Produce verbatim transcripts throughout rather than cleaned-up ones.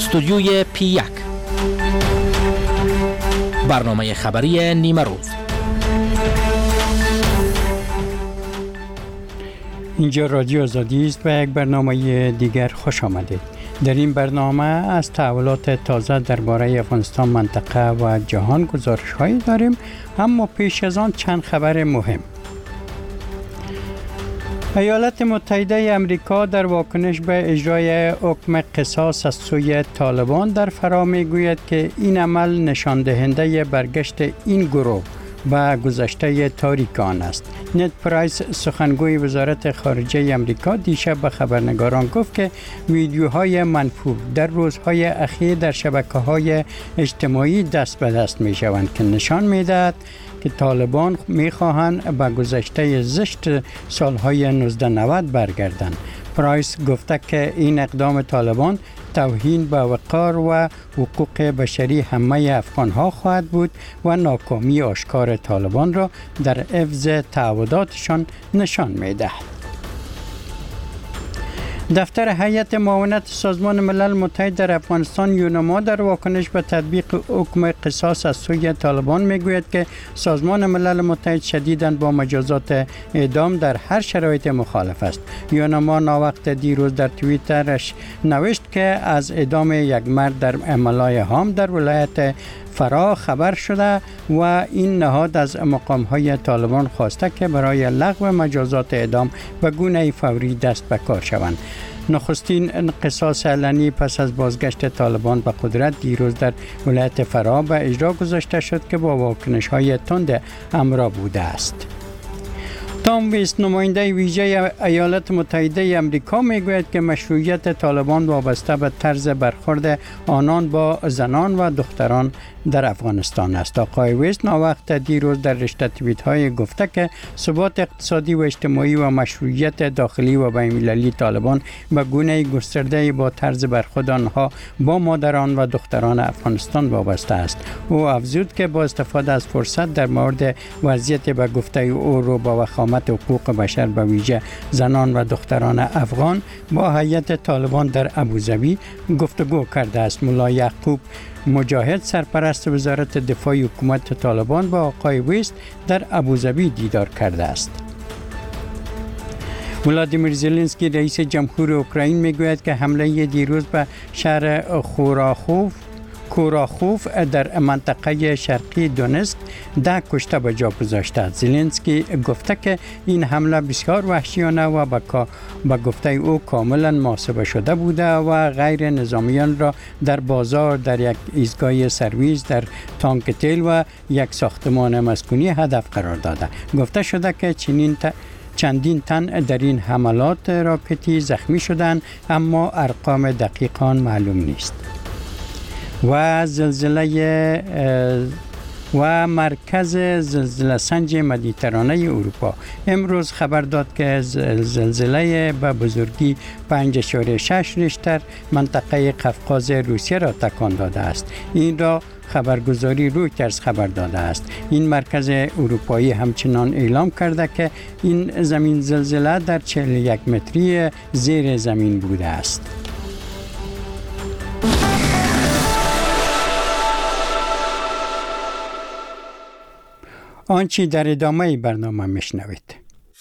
استودیوی پی یک، برنامه خبری نیمه روز. اینجا رادیو آزادی است و یک برنامه دیگر خوش آمدید. در این برنامه از تحولات تازه درباره افغانستان، منطقه و جهان گزارش هایی داریم، اما پیش از آن چند خبر مهم. ایالات متحده امریکا در واکنش به اجرای حکم قصاص از سوی طالبان در فرا میگوید که این عمل نشان دهنده برگشت این گروه به گذشته تاریک آن است. نت پرایس، سخنگوی وزارت خارجه امریکا، دیشب به خبرنگاران گفت که ویدیوهای منفور در روزهای اخیر در شبکه‌های اجتماعی دست به دست می شوند که نشان می دهد که طالبان می خواهند به گذشته زشت سالهای نوزده نود برگردند. پرایس گفته که این اقدام طالبان توهین به وقار و حقوق بشری همه افغانها خواهد بود و ناکامی آشکار طالبان را در حفظ تعهداتشان نشان می‌دهد. دفتر هیئت معاونت سازمان ملل متحد در افغانستان یونما در واکنش به تطبیق حکم قصاص از سوی طالبان میگوید که سازمان ملل متحد شدیداً با مجازات اعدام در هر شرایط مخالف است. یونما ناوقت دیروز در توییترش نوشت که از اعدام یک مرد در املای هام در ولایت فرا خبر شده و این نهاد از مقام‌های طالبان خواسته که برای لغو مجازات اعدام به گونه فوری دست به کار شوند. نخستین قصاص علنی پس از بازگشت طالبان به قدرت دیروز در ولایت فرا به اجرا گذاشته شد که با واکنش‌های تند همراه بوده است. تام ویست، نماینده ویژه ایالات متحده امریکا، میگوید که مشروعیت طالبان وابسته به طرز برخورد آنان با زنان و دختران در افغانستان است. آقای ویست ناوقت دیروز در رشته توییت‌های گفته که ثبات اقتصادی و اجتماعی و مشروعیت داخلی و بین‌المللی طالبان به گونه گسترده با طرز برخورد آنها با مادران و دختران افغانستان وابسته است. او افزود که با استفاده از فرصت در مورد وضعیت به گفته او رو با وخامت حقوق بشر به ویژه زنان و دختران افغان با هیئت طالبان در ابوظبی گفتگو کرده است. ملا یعقوب مجاهد، سرپرست وزارت دفاع حکومت طالبان، با آقای ویست در ابوظبی دیدار کرده است. ولادیمیر زلنسکی، رئیس جمهور اوکراین، میگوید که حمله دیروز به شهر خوراخوف کوراخوف در منطقه شرقی دونتسک ده کشته به جا گذاشته است. زلنسکی گفته که این حمله بسیار وحشیانه و به گفته او کاملا محاسبه شده بوده و غیر نظامیان را در بازار، در یک ایستگاه سرویس، در تانک تیل و یک ساختمان مسکونی هدف قرار داده. گفته شده که چنین ت... چندین تن در این حملات راکتی زخمی شدند، اما ارقام دقیق آن معلوم نیست. و زلزله و مرکز زلزله سنج مدیترانه اروپا امروز خبر داد که زلزله به بزرگی پنج اشاره شش ریشتر منطقه قفقاز روسیه را تکان داده است. این را خبرگزاری رویترز خبر داده است. این مرکز اروپایی همچنان اعلام کرده که این زمین زلزله در چهل و یک متری زیر زمین بوده است. آنچه در ادامه برنامه میشنوید.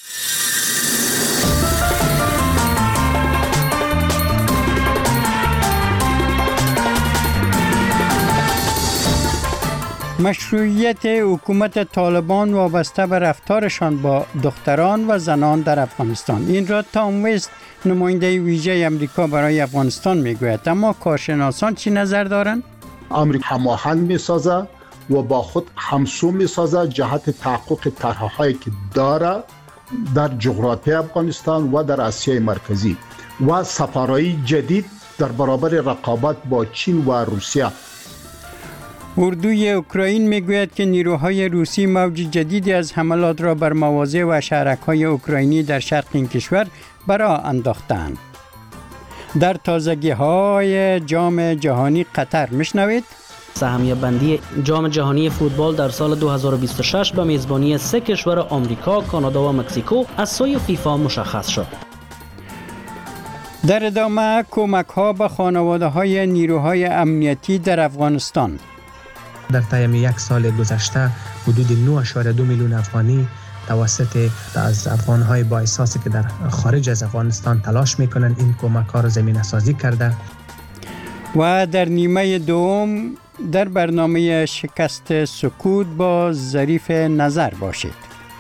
مشروعیت حکومت طالبان وابسته به رفتارشان با دختران و زنان در افغانستان. این را تام ویست، نماینده ویژه امریکا برای افغانستان، میگوید. اما کارشناسان چی نظر دارند؟ امریکا هماهنگ میسازه و با خود همسو میسازه جهت تحقق طرح‌هایی که داره در جغرافیای افغانستان و در آسیای مرکزی و سفارایی جدید در برابر رقابت با چین و روسیه. اردوی اوکراین میگوید که نیروهای روسی موج جدیدی از حملات را بر مواضع و شهرک‌های اوکراینی در شرق این کشور برا انداختند. در تازگی‌های جام جهانی قطر میشنوید. سهمیه بندی جام جهانی فوتبال در سال دو هزار و بیست و شش به میزبانی سه کشور آمریکا، کانادا و مکزیکو از سوی فیفا مشخص شد. در ادامه کمک ها به خانواده های نیروهای امنیتی در افغانستان. در طی یک سال گذشته حدود نه و دو میلیون افغانی توسط از افغان‌های با احساسی که در خارج از افغانستان تلاش میکنن این کمک ها را زمینه سازی کرده. و در نیمه دوم در برنامه شکست سکوت با ظریف نظر باشید.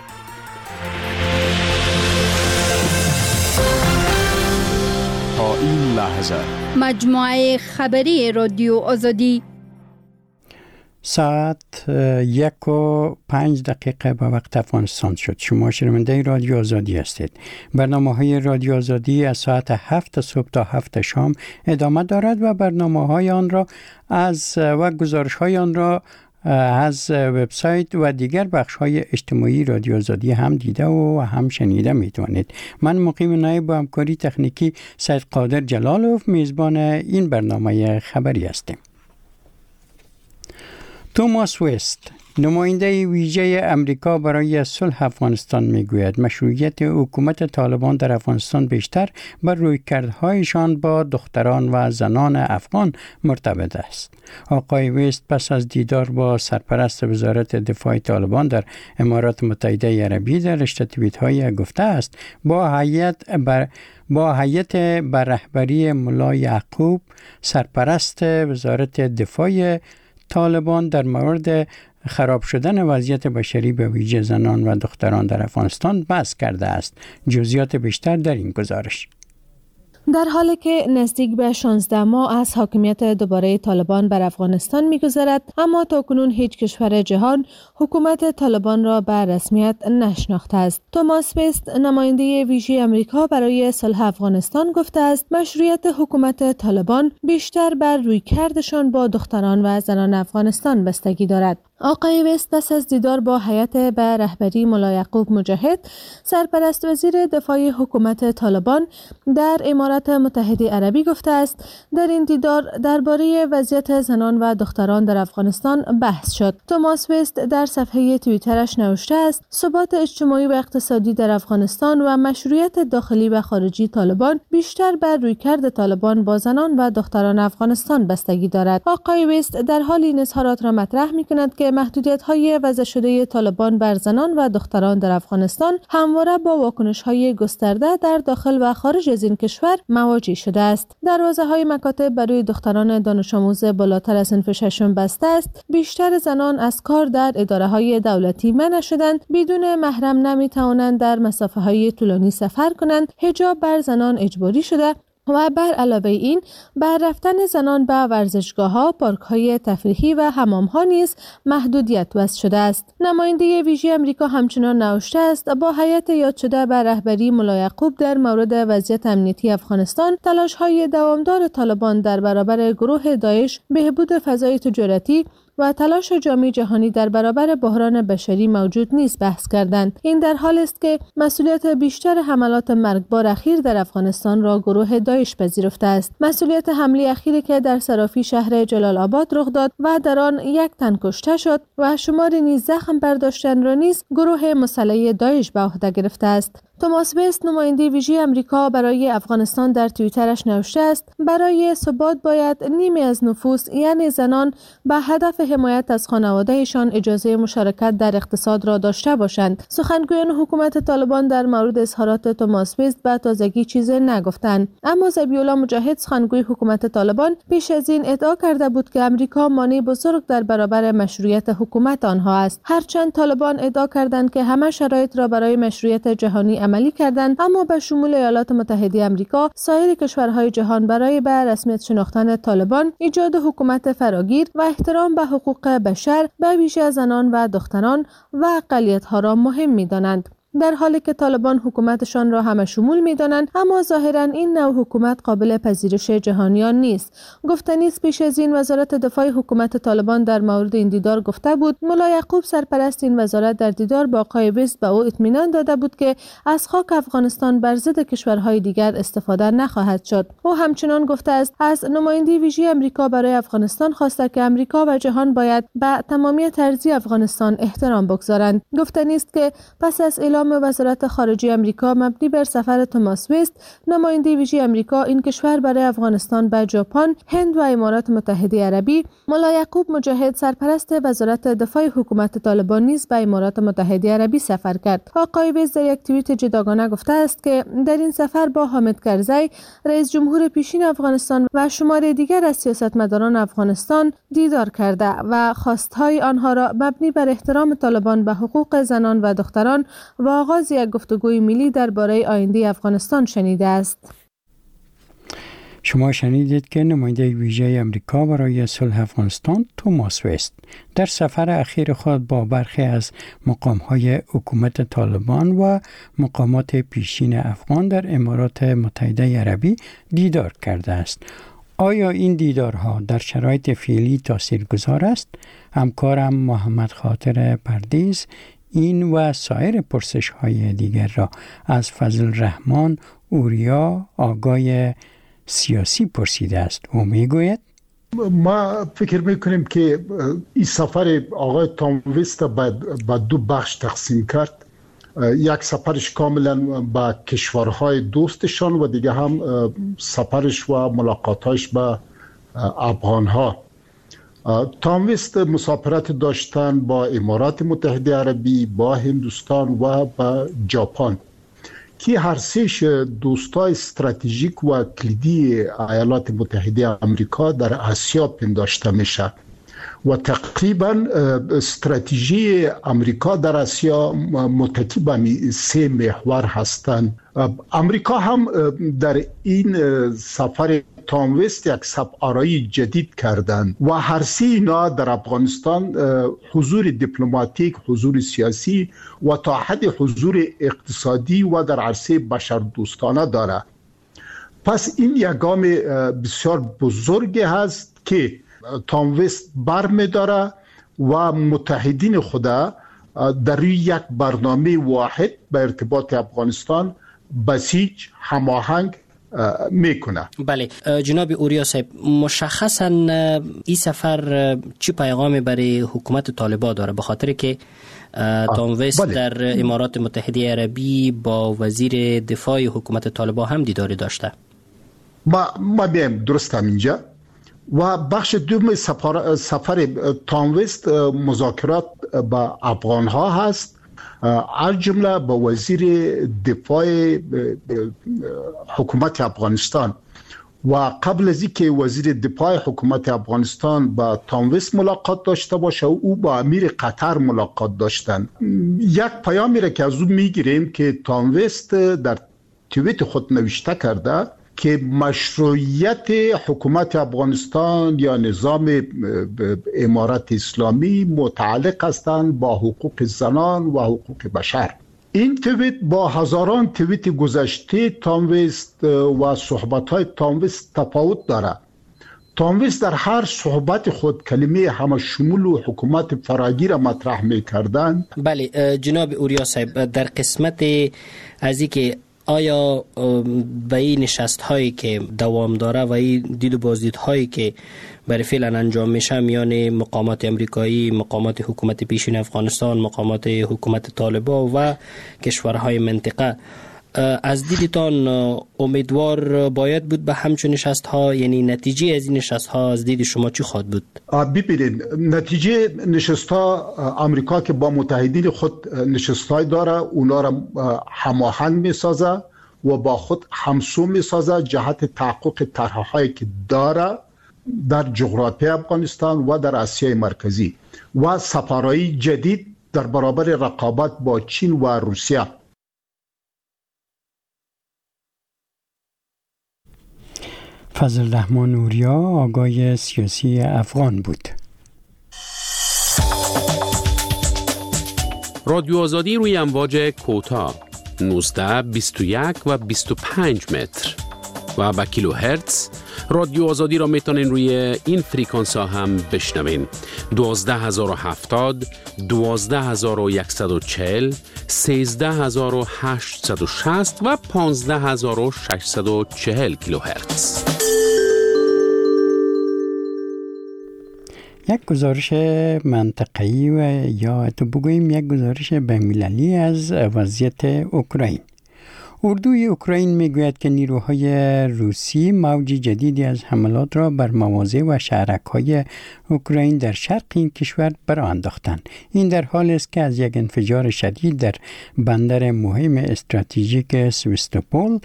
تا این لحظه مجموعه خبری رادیو آزادی ساعت یک و پنج دقیقه به وقت افغانستان شد. شما شنونده رادیو آزادی هستید. برنامه های رادیو آزادی از ساعت هفت صبح تا هفت شام ادامه دارد و برنامه های آن را از و گزارش های آن را از وبسایت و دیگر بخش های اجتماعی رادیو آزادی هم دیده و هم شنیده می توانید. من مقیم نایب با همکاری تکنیکی سید قادر جلالوف میزبان این برنامه خبری هستیم. توماس وست، نماینده ویژه امریکا برای صلح افغانستان میگوید مشروعیت حکومت طالبان در افغانستان بیشتر بر رویکردهایشان با دختران و زنان افغان مرتبط است. آقای وست پس از دیدار با سرپرست وزارت دفاع طالبان در امارات متحده عربی در رشته توییت‌های گفته است با هیئت بر با هیئت بر رهبری ملا یعقوب سرپرست وزارت دفاع طالبان در مورد خراب شدن وضعیت بشری به ویژه زنان و دختران در افغانستان بحث کرده است. جزئیات بیشتر در این گزارش. در حالی که نزدیک به شانزده ماه از حاکمیت دوباره طالبان بر افغانستان می‌گذرد، اما تاکنون هیچ کشور جهان حکومت طالبان را به رسمیت نشناخته است. توماس وست، نماینده ویژه امریکا برای صلح افغانستان گفته است مشروعیت حکومت طالبان بیشتر بر رویکردشان با دختران و زنان افغانستان بستگی دارد. آقای وست پس از دیدار با هیئت به رهبری ملا یعقوب مجاهد سرپرست وزیر دفاع حکومت طالبان در امارات متحده عربی گفته است در این دیدار درباره وضعیت زنان و دختران در افغانستان بحث شد. توماس وست در صفحه توییترش نوشته است ثبات اجتماعی و اقتصادی در افغانستان و مشروعیت داخلی و خارجی طالبان بیشتر بر رویکرد طالبان با زنان و دختران افغانستان بستگی دارد. آقای وست در حال این اظهارات را مطرح می‌کند که محدودیت‌های وضع شده طالبان بر زنان و دختران در افغانستان همواره با واکنش‌های گسترده در داخل و خارج از این کشور مواجه شده است. دروازه‌های مکاتب برای دختران دانش آموز بالاتر از صنف ششم بسته است. بیشتر زنان از کار در اداره‌های دولتی منع شدند. بدون محرم نمی‌توانند در مسافه‌های طولانی سفر کنند. حجاب بر زنان اجباری شده و بر علاوه این بر رفتن زنان به ورزشگاه‌ها، پارک‌های تفریحی و حمام‌ها نیز محدودیت وضع شده است. نماینده ویژه امریکا همچنان نوشته است با هیئت یاد شده بر رهبری ملا یعقوب در مورد وضعیت امنیتی افغانستان تلاش‌های دوامدار طالبان در برابر گروه داعش، بهبود فضای تجارتی و تلاش جامعه جهانی در برابر بحران بشری موجود نیست بحث کردند. این در حالی است که مسئولیت بیشتر حملات مرگبار اخیر در افغانستان را گروه داعش پذیرفته است. مسئولیت حمله اخیری که در صرافی شهر جلال آباد رخ داد و در آن یک تن کشته شد و شمار نیز زخم برداشتن را نیز گروه مسلح داعش به عهده گرفته است. توماس وست، نماینده ویژه امریکا برای افغانستان، در توییترش نوشته است برای ثبات باید نیمی از نفوس یعنی زنان به هدف حمایت از خانوادهشان اجازه مشارکت در اقتصاد را داشته باشند. سخنگویان حکومت طالبان در مورد اظهارات توماس وست به تازگی چیزی نگفتند، اما ذبیح الله مجاهد، سخنگوی حکومت طالبان، پیش از این ادعا کرده بود که امریکا مانع بزرگ در برابر مشروعیت حکومت آنها است. هرچند طالبان ادعا کردند که همه شرایط را برای مشروعیت جهانی عملی کردند، اما به شمول ایالات متحده آمریکا، سایر کشورهای جهان برای به رسمیت شناختن طالبان، ایجاد حکومت فراگیر و احترام به حقوق بشر به ویژه زنان و دختران و اقلیت‌ها را مهم می‌دانند. در حالی که طالبان حکومتشان را همه شمول می‌دانند، اما ظاهراً این نوع حکومت قابل پذیرش جهانیان نیست. گفتنی است پیش از این وزارت دفاع حکومت طالبان در مورد این دیدار گفته بود ملا یعقوب سرپرست این وزارت در دیدار با آقای وست به او اطمینان داده بود که از خاک افغانستان بر ضد کشورهای دیگر استفاده نخواهد شد. او همچنان گفته است از نماینده ویژه امریکا برای افغانستان خواسته که امریکا و جهان باید به تمامیت ارضی افغانستان احترام بگذارند. گفتنی است که پس از اعلام وزارت خارجه امریکا مبنی بر سفر توماس وست، نماینده ویژه امریکا این کشور برای افغانستان به ژاپن، هند و امارات متحده عربی، ملا یعقوب مجاهد سرپرست وزارت دفاع حکومت طالبان نیز به امارات متحده عربی سفر کرد. آقای وست در یک توییت جداگانه گفته است که در این سفر با حامد کرزی، رئیس جمهور پیشین افغانستان و شمار دیگر از سیاستمداران افغانستان دیدار کرده و خواستهای آنها را مبنی بر احترام طالبان به حقوق زنان و دختران و آغاز یک گفتگوی ملی درباره آینده افغانستان شنیده است. شما شنیدید که نماینده ویژه امریکا برای صلح افغانستان توماس وست در سفر اخیر خود با برخی از مقام‌های حکومت طالبان و مقامات پیشین افغان در امارات متحده عربی دیدار کرده است. آیا این دیدارها در شرایط فعلی تاثیرگذار است؟ همکارم محمد خاطر پردیس این و سایر پرسش‌های دیگر را از فضل رحمان اوریا آگای سیاسی پرسیده است. او میگوید ما فکر میکنیم که این سفر آقای توم وست به دو بخش تقسیم کرد. یک سفرش کاملا به کشورهای دوستشان و دیگه هم سفرش و ملاقاتش با افغانها. توم وست مسافرت داشتن با امارات متحده عربی، با هندوستان و با ژاپن که هر سهش دوستای استراتژیک و کلیدی ایالات متحده آمریکا در آسیا پنداشته میشه و تقریبا استراتژی آمریکا در آسیا متکی به سه محور هستند. آمریکا هم در این سفر توم وست یک سفارایی جدید کردند و هر سه اینا در افغانستان حضور دیپلماتیک، حضور سیاسی و تا حد حضور اقتصادی و در عرصه بشردوستانه داره. پس این یک گام بسیار بزرگی هست که توم وست برمی‌داره و متحدین خدا در یک برنامه واحد به ارتباط افغانستان بسیج هماهنگ میکنه. بله جناب اوریا صاحب، مشخصاً این سفر چی پیغامی برای حکومت طالبان داره؟ به خاطر که توم وست بله. در امارات متحده عربی با وزیر دفاع حکومت طالبان هم دیداری داشته. ما ما بیم درست هم اینجا و بخش دوم سفر سفر توم وست مذاکرات با افغان ها هست، از جمله با وزیر دفاع حکومت افغانستان و قبل از اینکه وزیر دفاع حکومت افغانستان با توم وست ملاقات داشته باشه او با امیر قطر ملاقات داشتن. یک پیامی را که از او میگیریم که توم وست در توییت خود نوشته کرده که مشروعیت حکومت افغانستان یا نظام امارت اسلامی متعلق هستند با حقوق زنان و حقوق بشر. این توییت با هزاران توییت گذشته توم وست و صحبت‌های توم وست تفاوت داره. توم وست در هر صحبت خود کلمه همه شمول و حکومت فراگیر مطرح می‌کردند. بله جناب اوریا صاحب، در قسمت از اینکه آیا به این نشست هایی که دوام داره و این دید و بازدید هایی که برای فعلا انجام میشه میان مقامات امریکایی، مقامات حکومت پیشین افغانستان، مقامات حکومت طالبان و کشورهای منطقه، از دیدتان امیدوار باید بود به همچون نشست ها؟ یعنی نتیجه از این نشست ها از دید شما چی خواهد بود؟ ببینید نتیجه نشست ها، امریکا که با متحدین خود نشست های داره اونا را هماهنگ می سازه و با خود همسو می سازه جهت تحقق طرح‌هایی که داره در جغرافیای افغانستان و در آسیای مرکزی و سفارایی جدید در برابر رقابت با چین و روسیه. فضل رحمان اوریا آگای سیاسی افغان بود. رادیو آزادی روی امواج کوتاه نوزده، بیست و یک و بیست و پنج متر و با کیلو هرتز. رادیو آزادی را میتونین روی این فریکانس ها هم بشنوین: دوازده هزار و هفتاد، دوازده هزار و صد و چهل، سیزده هزار و هشتصد و شصت و پانزده هزار و ششصد و چهل کیلو هرتز. یک گزارش منطقه‌ای و یا تو بگوییم یک گزارش بین‌المللی از وضعیت اوکراین. اردوی اوکراین میگوید که نیروهای روسی موج جدیدی از حملات را بر مواضع و شهرک‌های اوکراین در شرق این کشور برآ انداختند. این در حالی است که از یک انفجار شدید در بندر مهم استراتژیک سوستوپول،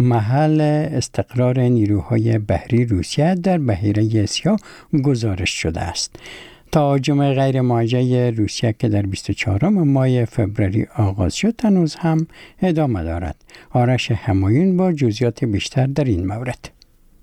محل استقرار نیروهای بحری روسیه در بحیره سیاه، گزارش شده است. تهاجم غیر موجه روسیه که در بیست و چهارم ماه فوریه آغاز شد هنوز هم ادامه دارد. آرش همایون با جزئیات بیشتر در این مورد.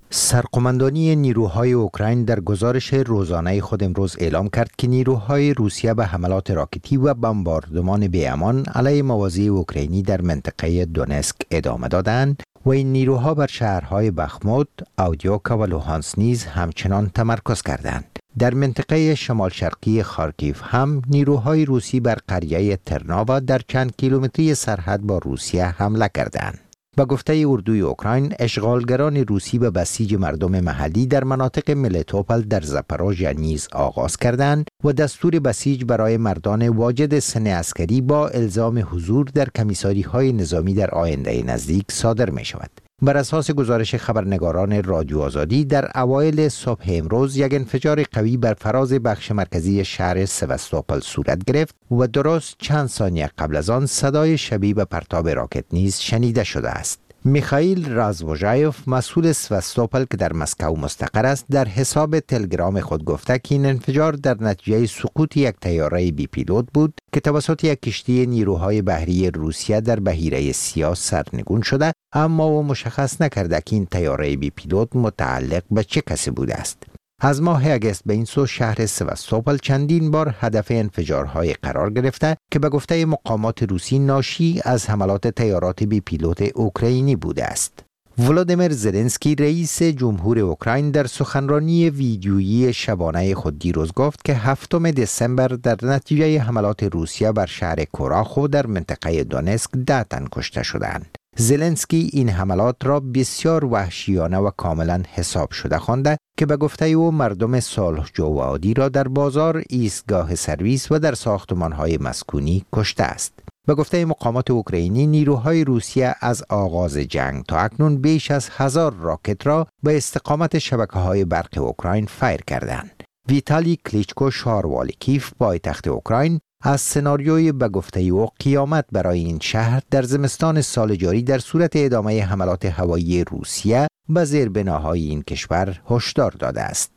سرقماندانی نیروهای اوکراین در گزارش روزانه خود امروز اعلام کرد که نیروهای روسیه به حملات راکتی و بمباردمان بی‌امان علیه مواضع اوکراینی در منطقه دونسک ادامه دادند و این نیروها بر شهرهای بخموت، اودیوکا و لوهانس نیز همچنان تمرکز کردند. در منطقه شمال شرقی خارکیف هم نیروهای روسی بر قریه ترناوا در چند کیلومتری سرحد با روسیه حمله کردند. با گفته اردوی اوکراین، اشغالگران روسی به بسیج مردم محلی در مناطق ملیتوپل در زاپاروژیا نیز آغاز کردند و دستور بسیج برای مردان واجد سن عسکری با الزام حضور در کمیساری‌های نظامی در آینده نزدیک صادر می شود. بر اساس گزارش خبرنگاران رادیو آزادی، در اوایل صبح امروز یک انفجار قوی بر فراز بخش مرکزی شهر سواستوپل صورت گرفت و درست چند ثانیه قبل از آن صدای شبیه به پرتاب راکت نیز شنیده شده است. میخائیل رازوژایوف، مسئول سواستوپل که در مسکو مستقر است، در حساب تلگرام خود گفته که این انفجار در نتیجه سقوط یک طیاره بی پیلوت بود که توسط یک کشتی نیروهای بحری روسیه در بحیره سیاه سرنگون شده، اما او مشخص نکرده که این طیاره بی پیلوت متعلق به چه کسی بوده است. از ماه اگست به این سو شهر سواستوپل چندین بار هدف انفجارهای قرار گرفته که به گفته مقامات روسی ناشی از حملات طیارات بی پیلوت اوکراینی بوده است. ولادیمیر زلنسکی، رئیس جمهور اوکراین، در سخنرانی ویدیویی شبانه خود دیروز گفت که هفتم دسامبر در نتیجه حملات روسیه بر شهر کوراخو در منطقه دونسک ده تن کشته شدند. زلنسکی این حملات را بسیار وحشیانه و کاملا حساب شده خوانده که به گفته او مردم صلحجو و عادی را در بازار، ایستگاه سرویس و در ساختمان‌های مسکونی کشته است. به گفته مقامات اوکراینی، نیروهای روسیه از آغاز جنگ تا اکنون بیش از هزار راکت را به استقامت شبکه‌های برق اوکراین فایر کردند. ویتالی کلیچکو، شهروال کیف پایتخت اوکراین، از سناریوی به گفته او قیامت برای این شهر در زمستان سال جاری در صورت ادامه حملات هوایی روسیه به زیربناهای این کشور هشدار داده است.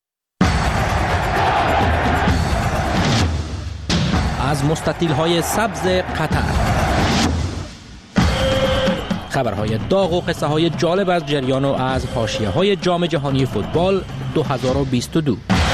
از مستطیل‌های سبز قطر، خبرهای داغ و قصه های جالب از جریان و از حاشیه‌های جام جهانی فوتبال دو هزار و بیست و دو.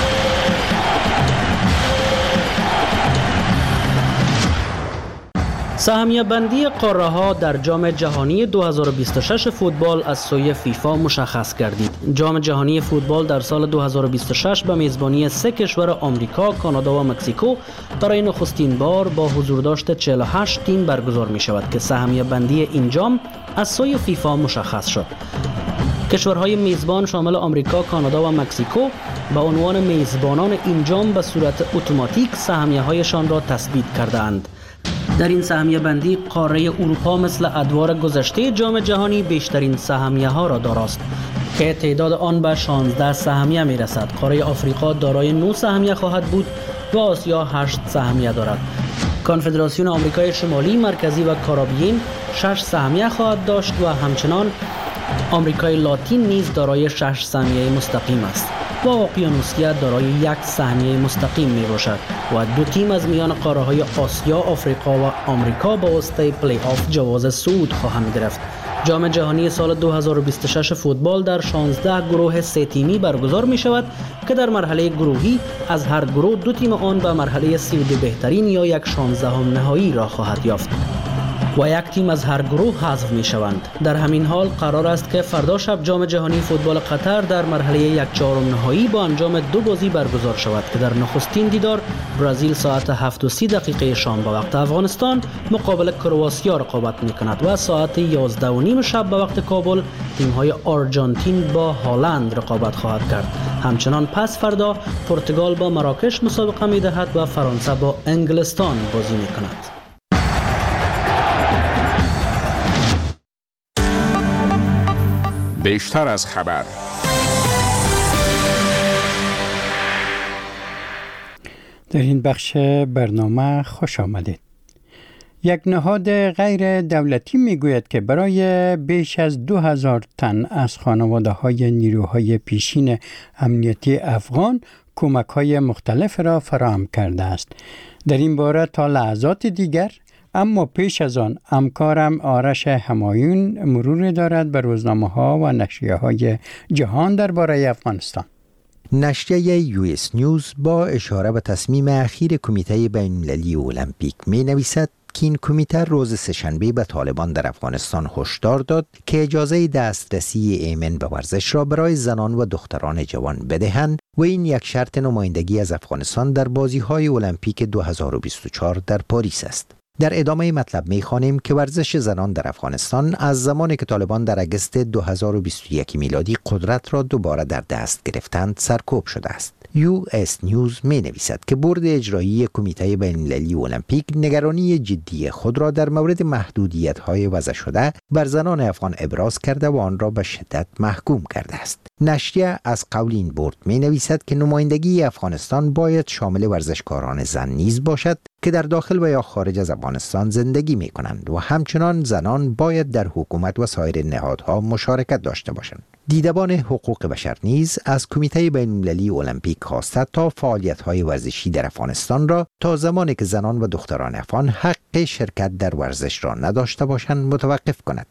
سهمیه بندی قاره ها در جام جهانی دو هزار و بیست و شش فوتبال از سوی فیفا مشخص گردید. جام جهانی فوتبال در سال دو هزار و بیست و شش به میزبانی سه کشور آمریکا، کانادا و مکزیکو برای نخستین بار با حضور داشت چهل و هشت تیم برگزار می شود که سهمیه بندی این جام از سوی فیفا مشخص شد. کشورهای میزبان شامل آمریکا، کانادا و مکزیکو به عنوان میزبانان این جام به صورت اتوماتیک سهمیه‌هایشان را تثبیت کردند. در این سهمیه بندی قاره اروپا مثل ادوار گذشته جام جهانی بیشترین سهمیه ها را داراست که تعداد آن به شانزده سهمیه می رسد. قاره آفریقا دارای نه سهمیه خواهد بود و آسیا هشت سهمیه دارد. کنفدراسیون آمریکای شمالی، مرکزی و کارائیبین شش سهمیه خواهد داشت و همچنان آمریکای لاتین نیز دارای شش سهمیه مستقیم است و اقیانوسیه دارای یک سهمیه مستقیم می باشد و دو تیم از میان قاره های آسیا، آفریقا و آمریکا با واسطه پلی آف جواز صعود خواهند گرفت. جام جهانی سال دو هزار و بیست و شش فوتبال در شانزده گروه سه تیمی برگزار می شود که در مرحله گروهی از هر گروه دو تیم آن به مرحله سی و دو بهترین یا یک شانزدهم نهایی را خواهد یافت و یک تیم از هر گروه حذف می شوند. در همین حال قرار است که فردا شب جام جهانی فوتبال قطر در مرحله یک چهارم نهایی با انجام دو بازی برگزار شود که در نخستین دیدار برزیل ساعت هفت و سی دقیقه شام به وقت افغانستان مقابل کرواتیا رقابت می کند و ساعت یازده و نیم شب به وقت کابل تیم های آرژانتین با هالند رقابت خواهد کرد. همچنان پس فردا پرتغال با مراکش مسابقه می دهد و فرانسه با انگلستان بازی می کند. بیشتر از خبر. در این بخش برنامه خوش آمدید. یک نهاد غیر دولتی میگوید که برای بیش از دو هزار تن از خانواده های نیروهای پیشین امنیتی افغان کمک های مختلف را فراهم کرده است. در این باره تا لحظات دیگر، اما پیش از آن همکارم آرش همایون مرور دارد به روزنامه ها و نشریه های جهان درباره افغانستان. نشریه یو اس نیوز با اشاره به تصمیم اخیر کمیته بین‌المللی المپیک می نویسد که این کمیته روز سه‌شنبه به طالبان در افغانستان هشدار داد که اجازه دسترسی ایمن به ورزش را برای زنان و دختران جوان بدهند و این یک شرط نمایندگی از افغانستان در بازی‌های المپیک دو هزار و بیست و چهار در پاریس است. در ادامه مطلب می‌خوانیم که ورزش زنان در افغانستان از زمانی که طالبان در اگست دو هزار و بیست و یک میلادی قدرت را دوباره در دست گرفتند سرکوب شده است. یو اس نیوز می نویسد که بورد اجرایی کمیته بین‌المللی المپیک نگرانی جدی خود را در مورد محدودیت‌های وضع شده بر زنان افغان ابراز کرده و آن را به شدت محکوم کرده است. نشریه از قول این بورد می نویسد که نمایندگی افغانستان باید شامل ورزشکاران زن نیز باشد که در داخل و یا خارج از افغانستان زندگی می کنند و همچنان زنان باید در حکومت و سایر نهادها مشارکت داشته باشند. دیدبان حقوق بشر نیز از کمیته بین‌المللی المپیک خواسته تا فعالیت‌های ورزشی در افغانستان را تا زمانی که زنان و دختران افغان حق شرکت در ورزش را نداشته باشند متوقف کند.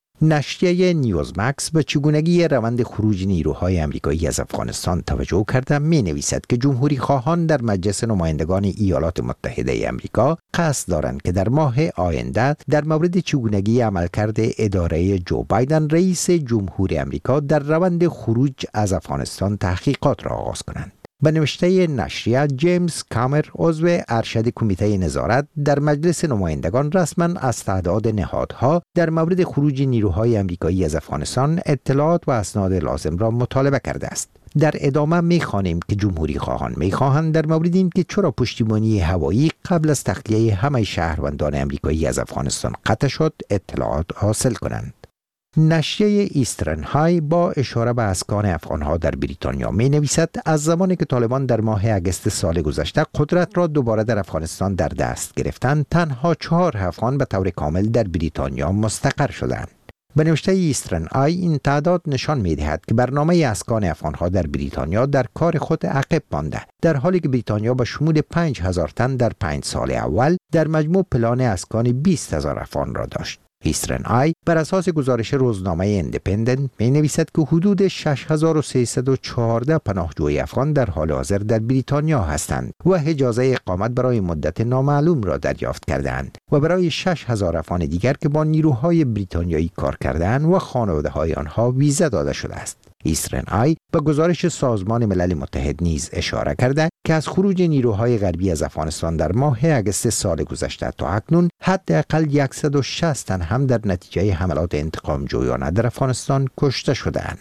نشریه نیوز مکس به چگونگی روند خروج نیروهای آمریکایی از افغانستان توجه کرده می نویسد که جمهوری خواهان در مجلس نمایندگان ایالات متحده آمریکا قصد دارند که در ماه آینده در مورد چگونگی عملکرد اداره جو بایدن رئیس جمهور آمریکا در روند خروج از افغانستان تحقیقات را آغاز کنند. به نوشته نشریه، جیمز کامر عضو ارشد کمیته نظارت در مجلس نمایندگان رسما از تعداد نهادها در مورد خروج نیروهای آمریکایی از افغانستان اطلاعات و اسناد لازم را مطالبه کرده است. در ادامه می‌خوانیم که جمهوری خواهان می‌خواهند در مورد این که چرا پشتیبانی هوایی قبل از تخلیه همه شهروندان آمریکایی از افغانستان قطع شد اطلاعات حاصل کنند. نشریه ایسترن های با اشاره به اسکان افغانها در بریتانیا می نویسد از زمانی که طالبان در ماه اگست سال گذشته قدرت را دوباره در افغانستان در دست گرفتند تنها چهار افغان به طور کامل در بریتانیا مستقر شدند. به نوشته ایسترن آی این تعداد نشان می دهد که برنامه اسکان افغانها در بریتانیا در کار خود عقب مانده، در حالی که بریتانیا با شمول پنج هزار تن در پنج سال اول در مجموع پلان اسکان بیست هزار افغان را داشت. ایسترن آی بر اساس گزارش روزنامه ایندیپندنت می نویسد که حدود شش هزار و سیصد و چهارده پناهجوی افغان در حال حاضر در بریتانیا هستند و اجازه اقامت برای مدت نامعلوم را دریافت کردند و برای شش هزار افغان دیگر که با نیروهای بریتانیایی کار کردند و خانواده‌های آنها ویزا داده شده است. ایسترن آی به گزارش سازمان ملل متحد نیز اشاره کرده که از خروج نیروهای غربی از افغانستان در ماه اگست سال گذشته تا اکنون حداقل صد و شصت تن هم در نتیجه حملات انتقام جویانه در افغانستان کشته شده‌اند.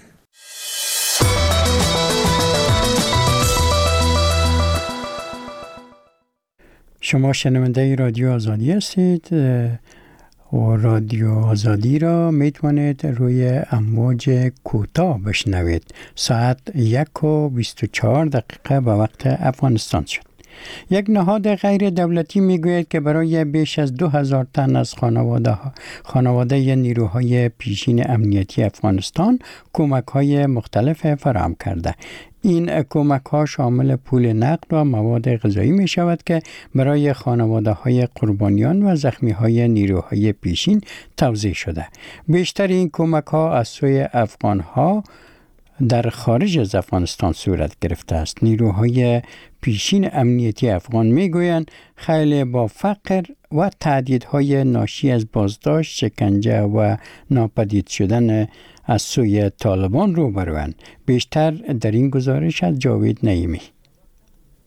شما شنونده رادیو آزادی هستید و رادیو آزادی را میتونید روی امواج کوتاه بشنوید. ساعت یک و بیست و چهار دقیقه به وقت افغانستان شد. یک نهاد غیر دولتی میگوید که برای بیش از دو هزار تن از خانواده خانواده نیروهای پیشین امنیتی افغانستان کمک های مختلف فراهم کرده. این کمک ها شامل پول نقد و مواد غذایی می شود که برای خانواده های قربانیان و زخمی های نیروهای پیشین توزیع شده. بیشتر این کمک ها از سوی افغان ها در خارج از افغانستان صورت گرفته است. نیروهای پیشین امنیتی افغان میگویند خیلی با فقر و تهدیدهای ناشی از بازداشت، شکنجه و ناپدید شدن از سوی طالبان روبروند. بیشتر در این گزارش از جاوید نعیمی.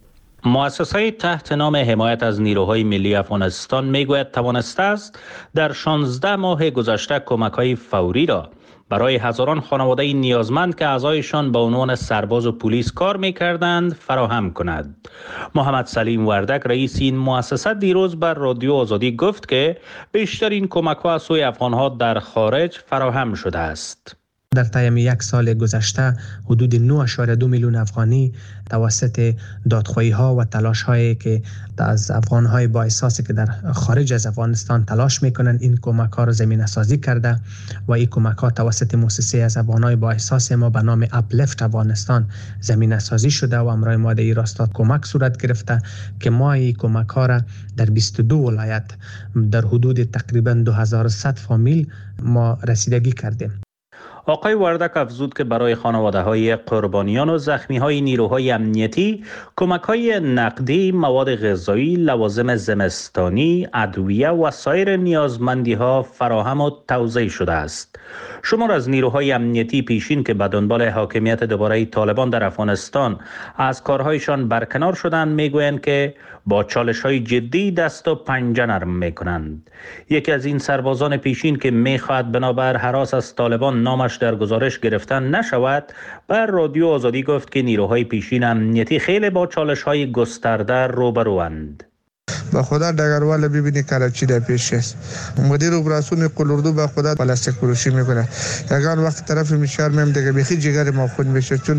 مؤسسه تحت نام حمایت از نیروهای ملی افغانستان میگوید توانسته است در شانزده ماه گذشته کمک‌های فوری را برای هزاران خانواده نیازمند که اعضایشان به عنوان سرباز و پلیس کار می‌کردند فراهم کند. محمد سلیم وردک رئیس این مؤسسه دیروز بر رادیو آزادی گفت که بیشترین کمک‌ها از سوی افغان‌ها در خارج فراهم شده است. در طی یک سال گذشته حدود نه ممیز دو میلیون افغانی توسط دادخواهی ها و تلاش هایی که از افغان های با احساسی که در خارج از افغانستان تلاش میکنن این کمک ها را زمینه سازی کرده و این کمک ها توسط مؤسسه از افغان های با احساس ما به نام اپلفت افغانستان زمینه سازی شده و امرای ما در این راستا کمک صورت گرفته که ما این کمک ها را در بیست و دو ولایت در حدود تقریبا دو هزار و صد فامیل ما رسیدگی کردیم. آقای وردک افزود که برای خانواده‌های قربانیان و زخمی‌های نیروهای امنیتی کمک‌های نقدی، مواد غذایی، لوازم زمستانی، ادویه و سایر نیازمندی‌ها فراهم و توزیع شده است. شمار از نیروهای امنیتی پیشین که به دنبال حاکمیت دوباره طالبان در افغانستان از کارهایشان برکنار شدند میگویند که با چالش‌های جدی دست و پنجه نرم می‌کنند. یکی از این سربازان پیشین که می‌خواهد بنابر هراس از طالبان نامش در گزارش گرفتن نشود، بر رادیو آزادی گفت که نیروهای پیشین امنیتی خیلی با چالش‌های گسترده روبروند. با خدا دگروال ببینی که چی در پیش است. مدیر اپراسیون قلوردو با خدا پلاستیک فروشی میکنه. یگان وقت طرف میشار میم دیگه بخی جگر ما خود میشه چون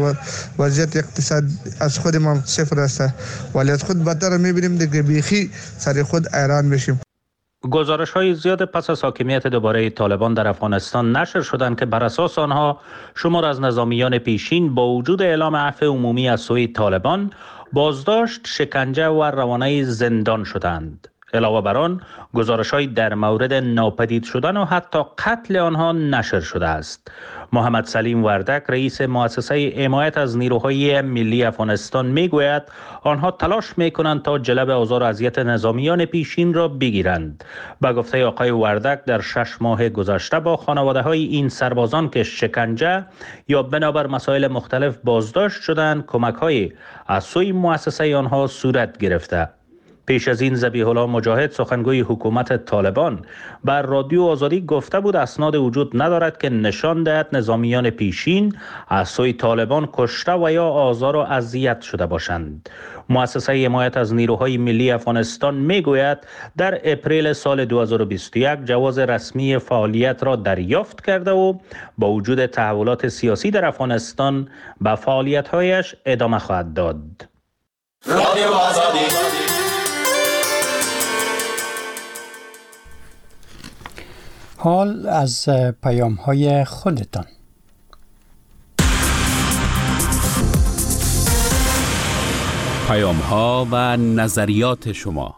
وضعیت اقتصاد از خود ما صفر است ولی از خود بدتر میبینیم دیگه بخی سر خود ایران میشیم. گزارش های زیاد پس از حاکمیت دوباره طالبان در افغانستان نشر شدند که بر اساس آنها شمار از نظامیان پیشین با وجود اعلام عفو عمومی از سوی طالبان بازداشت، شکنجه و روانه زندان شدند. علاوه بر آن گزارش‌های در مورد ناپدید شدن و حتی قتل آنها نشر شده است. محمد سلیم وردک رئیس مؤسسه حمایت از نیروهای ملی افغانستان میگوید آنها تلاش میکنند تا جلب آزار و اذیت نظامیان پیشین را بگیرند. به گفته آقای وردک در شش ماه گذشته با خانواده‌های این سربازان که شکنجه یا بنابر مسائل مختلف بازداشت شدند کمک‌های از سوی مؤسسه آنها صورت گرفته. پیش از این ذبیح الله مجاهد سخنگوی حکومت طالبان بر رادیو آزادی گفته بود اسناد وجود ندارد که نشان دهد نظامیان پیشین از سوی طالبان کشته و یا آزار و اذیت شده باشند. مؤسسه حمایت از نیروهای ملی افغانستان میگوید در اپریل سال دو هزار و بیست و یک جواز رسمی فعالیت را دریافت کرده و با وجود تحولات سیاسی در افغانستان به فعالیت‌هایش ادامه خواهد داد. رادیو آزادی حال از پیام های خودتان. پیام ها و نظریات شما.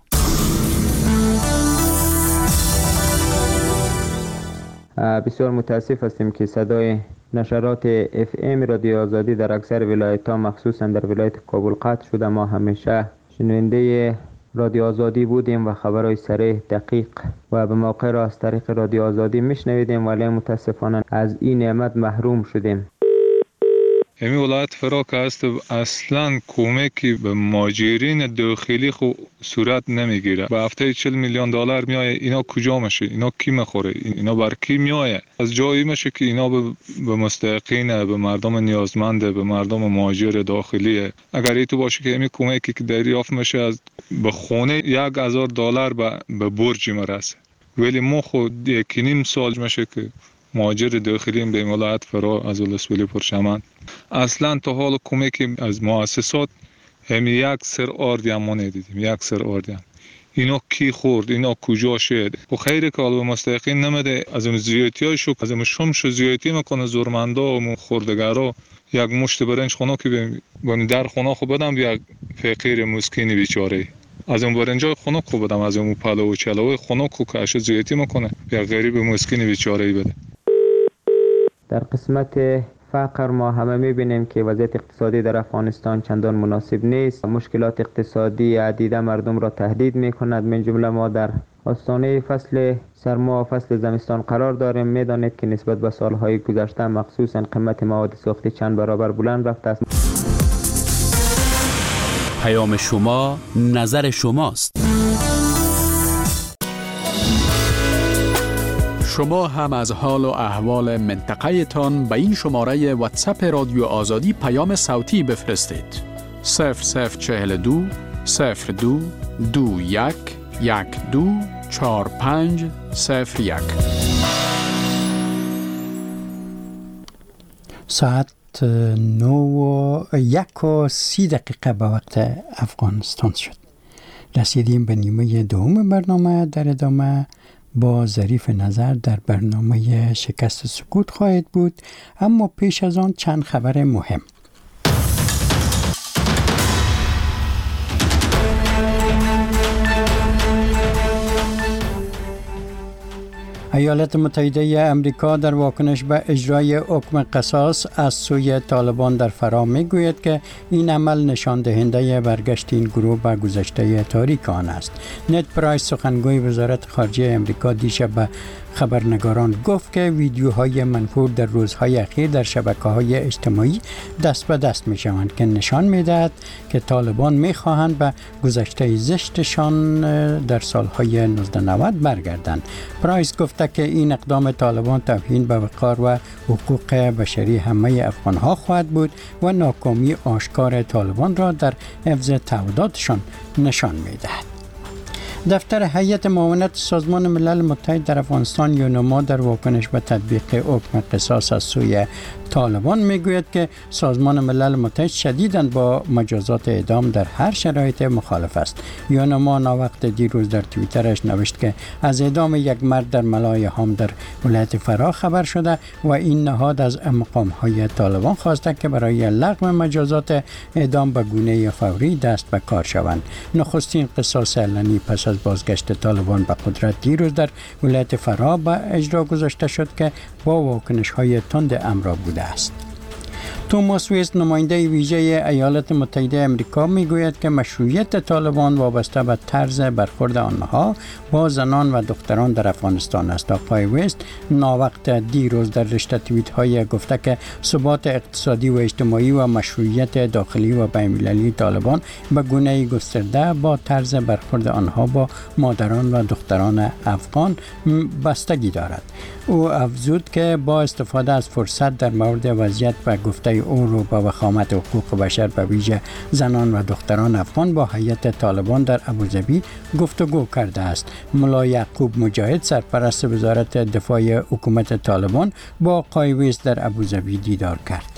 بسیار متاسف هستیم که صدای نشرات اف ام رادیو آزادی در اکثر ولایت ها مخصوصا در ولایت کابل قطع شده. ما همیشه شنونده رادیو آزادی بودیم و خبرهای صریح، دقیق و به موقع را از طریق رادیو آزادی میشنویدیم ولی متاسفانه از این نعمت محروم شدیم. همین ولایت فراک است اصلا کمکی به مهاجرین داخلی خو صورت نمیگیره. به هفته چهل میلیون دلار میایه، اینا کجا میشه؟ اینا کی میخوره؟ اینا بر کی میایه؟ از جایی میشه که اینا به, به مستحقین، به مردم نیازمند، به مردم مهاجر داخلیه. اگر ایتو باشه که همین کمکی که دریافت میشه از به خونه یک هزار دلار به, به برج میرسه، ولی ما خود یک نیم سال میشه که مهاجر داخلی به ولایت فرا از ولسوالی پرچمن اصلا تا حال کمکی از مؤسسات هم یک سر آردی هم ما ندیدیم. یک سر آردی هم اینا کی خورد؟ اینا کجا شد؟ و خیلی که به مستحقین نمیده. از اون زیادی های شو از اون شمش زیادی میکنه زورمندا و خوردگارا. یک مشت برنج خونه که به در خونه خو بدم یک فقیر مسکین بیچاره، از اون برنجای خونه کو بدم، از اون پلو و چلو خونه کو که اش زیادی میکنه یک غریب مسکین بیچاره بده. در قسمت فقر ما همه میبینیم که وضعیت اقتصادی در افغانستان چندان مناسب نیست. مشکلات اقتصادی عدیده مردم را تهدید میکند. من جمله ما در آستانه فصل سرما و فصل زمستان قرار داریم. میدانید که نسبت به سالهای گذشته مخصوصا قیمت مواد ساختی چند برابر بلند رفته است. پیام شما نظر شماست. شما هم از حال و احوال منطقه تان به این شماره واتساپ رادیو آزادی پیام صوتی بفرستید. صفر صفر چهل دو صفر دو دو یک یک دو چهار پنج صفر یک. ساعت نو و یک و سی دقیقه به وقت افغانستان شد. رسیدیم به نیمه دوم برنامه. در ادامه با ظریف نظر در برنامه شکست سکوت خواهد بود، اما پیش از آن چند خبر مهم. ایالات متحده امریکا در واکنش به اجرای حکم قصاص از سوی طالبان در فرا میگوید که این عمل نشان دهنده برگشت این گروه به گذشته تاریک آن است. نت پرایس سخنگوی وزارت خارجه امریکا دیشب به خبرنگاران گفت که ویدیوهای منشور در روزهای اخیر در شبکه‌های اجتماعی دست به دست می‌شوند که نشان می‌دهد که طالبان می‌خواهند به گذشته زشتشان در سالهای نوزده نود برگردند. پرایس گفته که این اقدام طالبان توهین به وقار و حقوق بشری همه افغان‌ها خواهد بود و ناکامی آشکار طالبان را در حفظ تعهداتشان نشان می‌دهد. دفتر هیئت معاونت سازمان ملل متحد در افغانستان یونما در واکنش به تطبیق حکم قصاص از سوی طالبان میگوید که سازمان ملل متحد شدیداً با مجازات اعدام در هر شرایط مخالف است. یونما ناوقت دیروز در توییترش نوشت که از اعدام یک مرد در ملای هام در ولایت فرا خبر شده و این نهاد از مقام‌های طالبان خواسته که برای لغو مجازات اعدام به گونه فوری دست به کار شوند. نخستین قصاص علنی پس از بازگشت طالبان به قدرت دیروز در ولایت فرا به اجرا گذاشته شد که با واکنش‌های تند امر بوده است. توماس ویست نماینده ویژه ایالات متحده امریکا میگوید که مشروعیت طالبان وابسته به طرز برخورد آنها با زنان و دختران در افغانستان است. آقای ویست ناوقت دیروز در رشته توییت های گفته که ثبات اقتصادی و اجتماعی و مشروعیت داخلی و بین‌المللی طالبان به گونه گسترده با طرز برخورد آنها با مادران و دختران افغان بستگی دارد. او افزود که با استفاده از فرصت در مورد وضعیت و گفته او رو با وخامت حقوق بشر به ویژه زنان و دختران افغان با هیئت طالبان در ابوظبی گفتگو کرده است. ملا یعقوب مجاهد سرپرست وزارت دفاع حکومت طالبان با آقای ویست در ابوظبی دیدار کرد.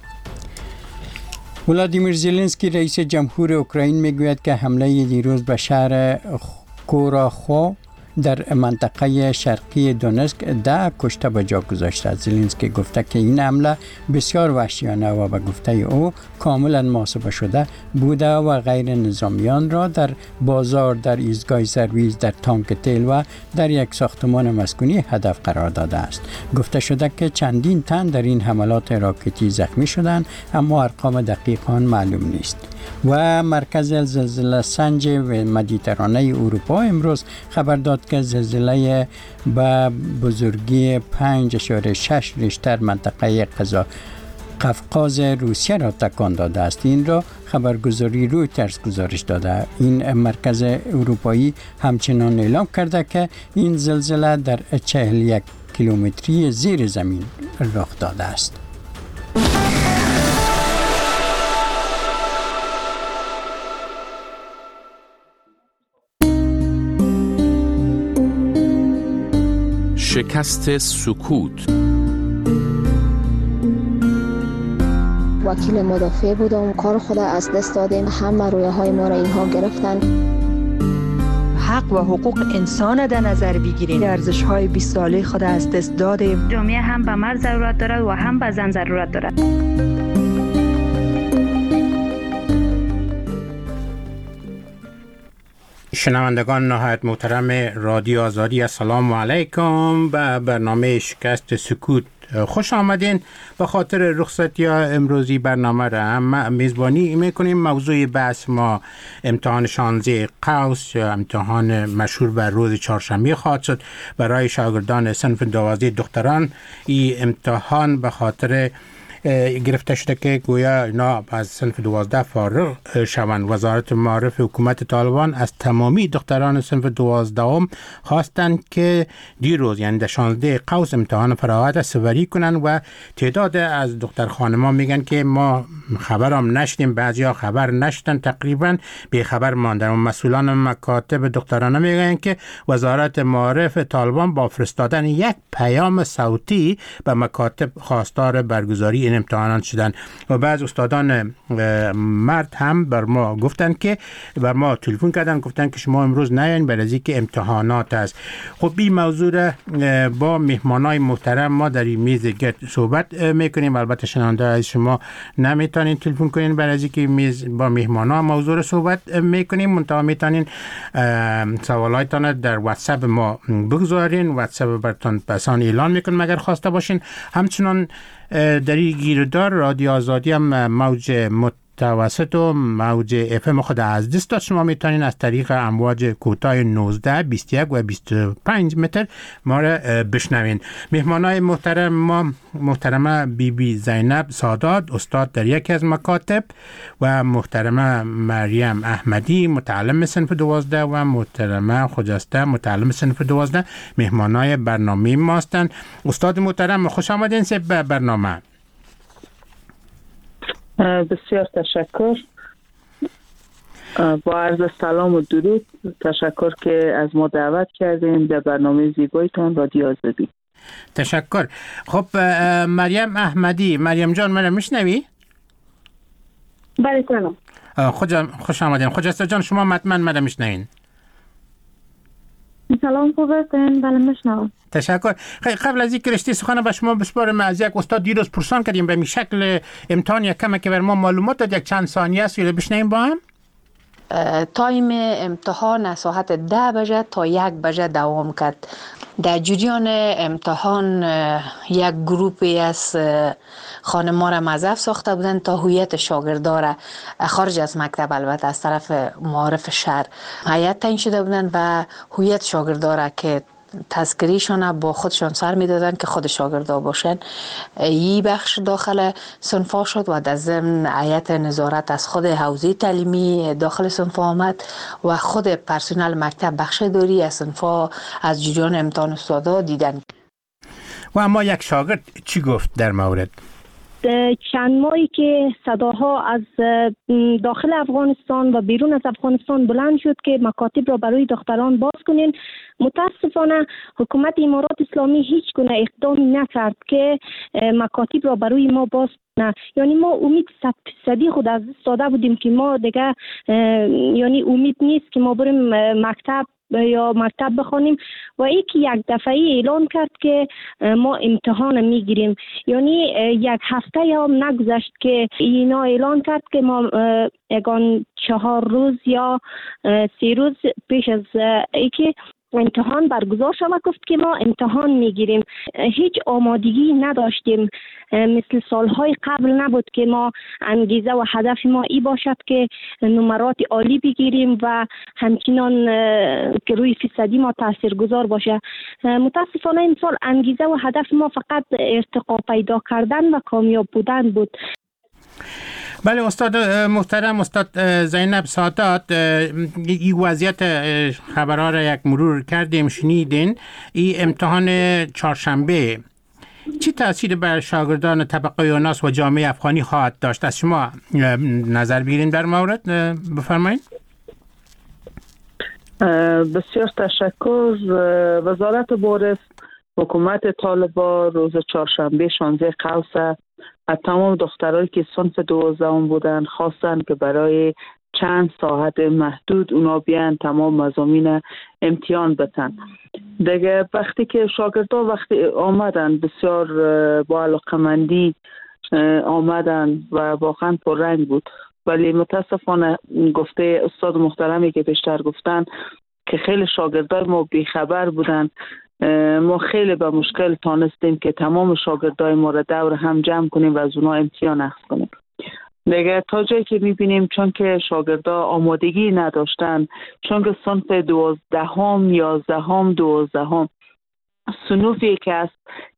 ولادیمیر زلنسکی رئیس جمهور اوکراین میگوید که حمله دیروز به شهر کوراخو در منطقه شرقی دونسک ده کشته به جا گذاشته. زلنسکی گفته که این حمله بسیار وحشیانه و به گفته او کاملا محاسبه شده بوده و غیر نظامیان را در بازار، در ایستگاه سرویس، در تانک تیل و در یک ساختمان مسکونی هدف قرار داده است. گفته شده که چندین تن در این حملات راکتی زخمی شدند، اما ارقام دقیق آن معلوم نیست. و مرکز زلزله سنج مدیترانه اروپا امروز خبر داد که زلزله به بزرگی پنج اشاره شش ریشتر منطقه قزا قفقاز روسیه را تکان داده است. این را خبرگزاری رویترز گزارش داده. این مرکز اروپایی همچنان اعلام کرده که این زلزله در چهل و یک کیلومتری زیر زمین رخ داده است. شکست سکوت. وکیل مدافع بودم، کار خود از دست دادیم، همه رویه های ما را اینها گرفتن. حق و حقوق انسان در نظر بگیریم. ارزش های بیست ساله خود از دست دادیم. جامعه هم به مرد ضرورت دارد و هم به زن ضرورت دارد. شنوندگان نهایت محترم رادیو آزادی، السلام علیکم. به برنامه شکست سکوت خوش آمدین. به خاطر رخصتی امروزی برنامه را هم میزبانی میکنیم. موضوع بحث ما امتحان شانزده قوس یا امتحان مشهور بر روز چهارشنبه خواهد شد برای شاگردان صنف دوازده دختران. این امتحان به خاطر گرفته شده که گویا اینا از صنف دوازده فارغ شوند. وزارت معارف حکومت طالبان از تمامی دختران صنف دوازدهم خواستند که دیروز یعنی در شانزده قوس امتحان فراغت سپری کنند و تعداد از دختر خانمان میگن که ما خبرام نشدیم، بعضیا خبر نشدن، تقریبا بی خبر ماندن. و مسئولان مکاتب دخترانه میگن که وزارت معارف طالبان با فرستادن یک پیام صوتی به مکاتب خواستار برگزاری این امتحانات شدن. و بعض استادان مرد هم بر ما گفتن که بر ما تلفن کردن، گفتن که شما امروز نیاین برای اینکه امتحانات است. خب این موضوع با مهمانای محترم ما در این میز گرد صحبت میکنیم. البته شنونده از شما نمیتونین تلفن کنین برای اینکه میز با مهمانا موضوع صحبت میکنیم، منتها میتونین سوالایتان در واتساپ ما بگذارین. واتساپ براتون پسان اعلان میکنم اگر خواسته باشین. همچنان در این گیردار رادیو آزادی هم موج متوسط و موج اف ام خود از دست داد. شما میتونین از طریق امواج کوتاه نوزده، بیست و یک و بیست و پنج متر ما را بشنوین. مهمانای محترم ما محترمه بی بی زینب سادات، استاد در یکی از مکاتب، و محترمه مریم احمدی، متعلم صنف دوازده، و محترمه خجسته، متعلم صنف دوازده، مهمانای برنامه ما هستند. استاد محترم خوش آمدین به برنامه. بسیار تشکر. با عرض سلام و درود، تشکر که از ما دعوت کردین در برنامه زیبایتان رادیو آزادی. تشکر. خب مریم احمدی، مریم جان منو میشنوی؟ بله سلام. خوش آمدین. خجسته جان شما مطمئن منو میشنوین؟ سلام خوب هستین؟ بله میشنوم. تشکر. قبل از اینکه رشته سخن به شما بسپارم، از یک استاد دیروز پرسان کردیم به این شکل امتحان یک کمه که بر ما معلومات داد، یک چند ثانیه است رو بشنویم با هم. تایم امتحان از ساعت ده بجه تا یک بجه دوام کرد. در جریان امتحان یک گروپی از خانم‌ها را مضاف ساخته بودند تا هویت شاگردا را خارج از مکتب، البته از طرف معارف شهر هیئت تعیین شده بودند و هویت شاگردا را که تذکریشان با خودشان سر میدادن که خود شاگردا باشن، این بخش داخل صنفا شد و در ضمن هیئت نظارت از خود حوزه تعلیمی داخل صنفا آمد و خود پرسنل مکتب بخش داری از صنفا از جریان امتحان استادا دیدن. و اما یک شاگرد چی گفت در مورد؟ چند ماهی که صداها از داخل افغانستان و بیرون از افغانستان بلند شد که مکاتب را برای دختران باز کنین، متاسفانه حکومت امارات اسلامی هیچ گونه اقدامی نکرد که مکاتب را برای ما باز نه. یعنی ما امید صد فیصدی خود از دست داده بودیم که ما دیگه یعنی امید نیست که ما بریم مکتب یا مکتب بخونیم و یکی یک دفعه اعلان کرد که ما امتحان میگیریم. یعنی یک هفته هم نگذشت که اینا اعلان کرد که ما یگان چهار روز یا سه روز پیش از اینکه امتحان برگزار شود گفت که ما امتحان میگیریم. هیچ آمادگی نداشتیم، مثل سالهای قبل نبود که ما انگیزه و هدف ما ای باشد که نمرات عالی بگیریم و همچنان که روی فیصدی ما تاثیرگذار باشه. متاسفانه این سال انگیزه و هدف ما فقط ارتقا پیدا کردن و کامیاب بودن بود. بله استاد محترم، استاد زینب سادات، این وضعیت خبرها را یک مرور کردیم، شنیدین. این امتحان چهارشنبه چی تأثیر بر شاگردان طبقه یوناس و جامعه افغانی خواهد داشت؟ از شما نظر بگیرین در مورد، بفرمایید. بسیار تشکر. وزارت معارف حکومت طالبان روز چهارشنبه شانزده قوس از تمام دخترایی که صنف دوازدهم بودن خواستن که برای چند ساعت محدود اونا بیان تمام مضامین امتحان بتن. دیگه وقتی که شاگردان وقتی آمدن بسیار با علاقمندی آمدن و واقعا پررنگ بود، ولی متاسفانه گفته استاد محترمی که پیشتر گفتن که خیلی شاگردای ما بیخبر بودن. ما خیلی به مشکل تانستیم که تمام شاگردای ما را دور هم جمع کنیم و از اونا امتحان اخذ کنیم. دیگه تا جایی که میبینیم چون که شاگردا آمادگی نداشتن، چون که صنف دوازدهم، یازدهم، دوازدهم صنوفی که است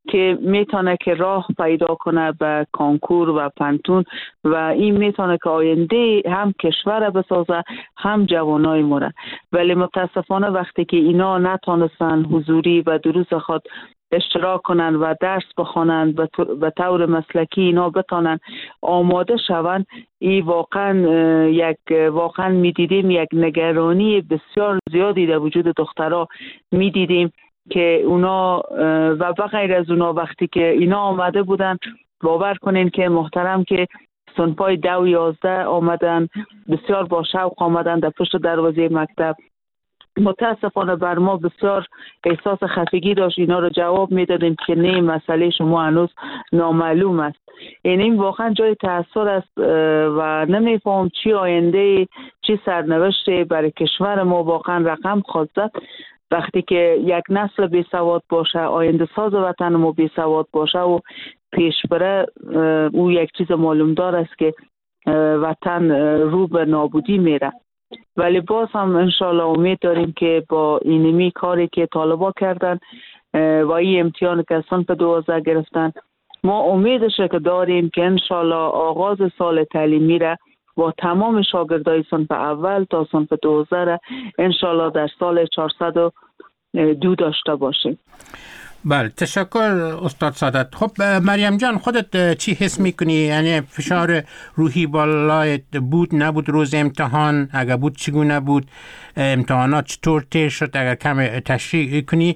که میتونه که راه پیدا کنه به کانکور و پنتون و این میتونه که آینده هم کشور بسازه هم جوانای مره. ولی متاسفانه وقتی که اینا نتونستن حضوری و دروس خود اشتراک کنن و درس بخونن به طور مسلکی اینا بتونن آماده شون، این واقعا یک واقعا میدیدیم یک نگرانی بسیار زیادی در وجود دخترها میدیدیم که اونا و بغیر از اونا وقتی که اینا آمده بودن، باور کنین که محترم که سنپای دو و یازده آمدن، بسیار با شوق آمدن در پشت دروازه مکتب. متاسفانه بر ما بسیار احساس خفگی داشت، اینا رو جواب میدادیم که نه، مسئله شما هنوز نامعلوم است. این این واقعا جای تأثیر است و نمیفهم چی آینده، چی سرنوشت برای کشور ما واقعا رقم خواهد زد وقتی که یک نسل بی سواد باشه، آینده ساز وطن ما بی سواد باشه و پیش بره. او یک چیز معلوم دار است که وطن رو به نابودی میره. ولی باز هم انشالله امید داریم که با اینمی کاری که طالبا کردن و این امتحان که صنف دوازده گرفتن، ما امیدش که داریم که انشالله آغاز سال تعلیمی را با تمام شاگردای صنف اول تا صنف دوازده را انشالله در سال چهارصد و دو داشته باشیم. بله، تشکر استاد سعادت. خب مریم جان، خودت چی حس میکنی؟ یعنی فشار روحی بالای بود نبود روز امتحان؟ اگر بود چگونه بود؟ امتحانات چطور طی شد؟ اگر کم تشریح کنی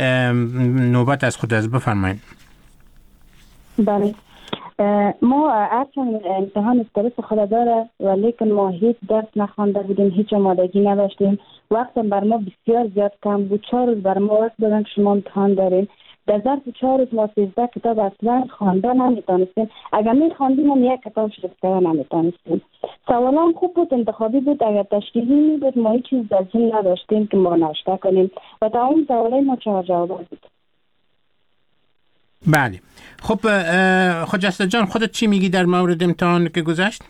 نوبت از خود از بفرمایید. بله، ما هرچند امتحان استرس خود داره ولیکن ما هیچ درس نخوانده بودیم، هیچ آمادگی نداشتیم. وقت بر ما بسیار زیاد کم بود. چهار روز بر ما وقت دادن که شما امتحان داریم. در ظرف چهار روز ما سیزده کتاب اصلا خوانده نمیتونستیم. اگر میخواندیم هم یک کتاب شروع کردن نمیتونستیم. سوالان خوب بود، انتخابی بود. اگر تشکیلی می بود ما هیچ چیز در ذهن نداشتیم که ما نوشته کنیم و تمام سوالای ما چهار جواب بود. بله. خب خجسته جان، خودت چی میگی در مورد امتحان که گذشت؟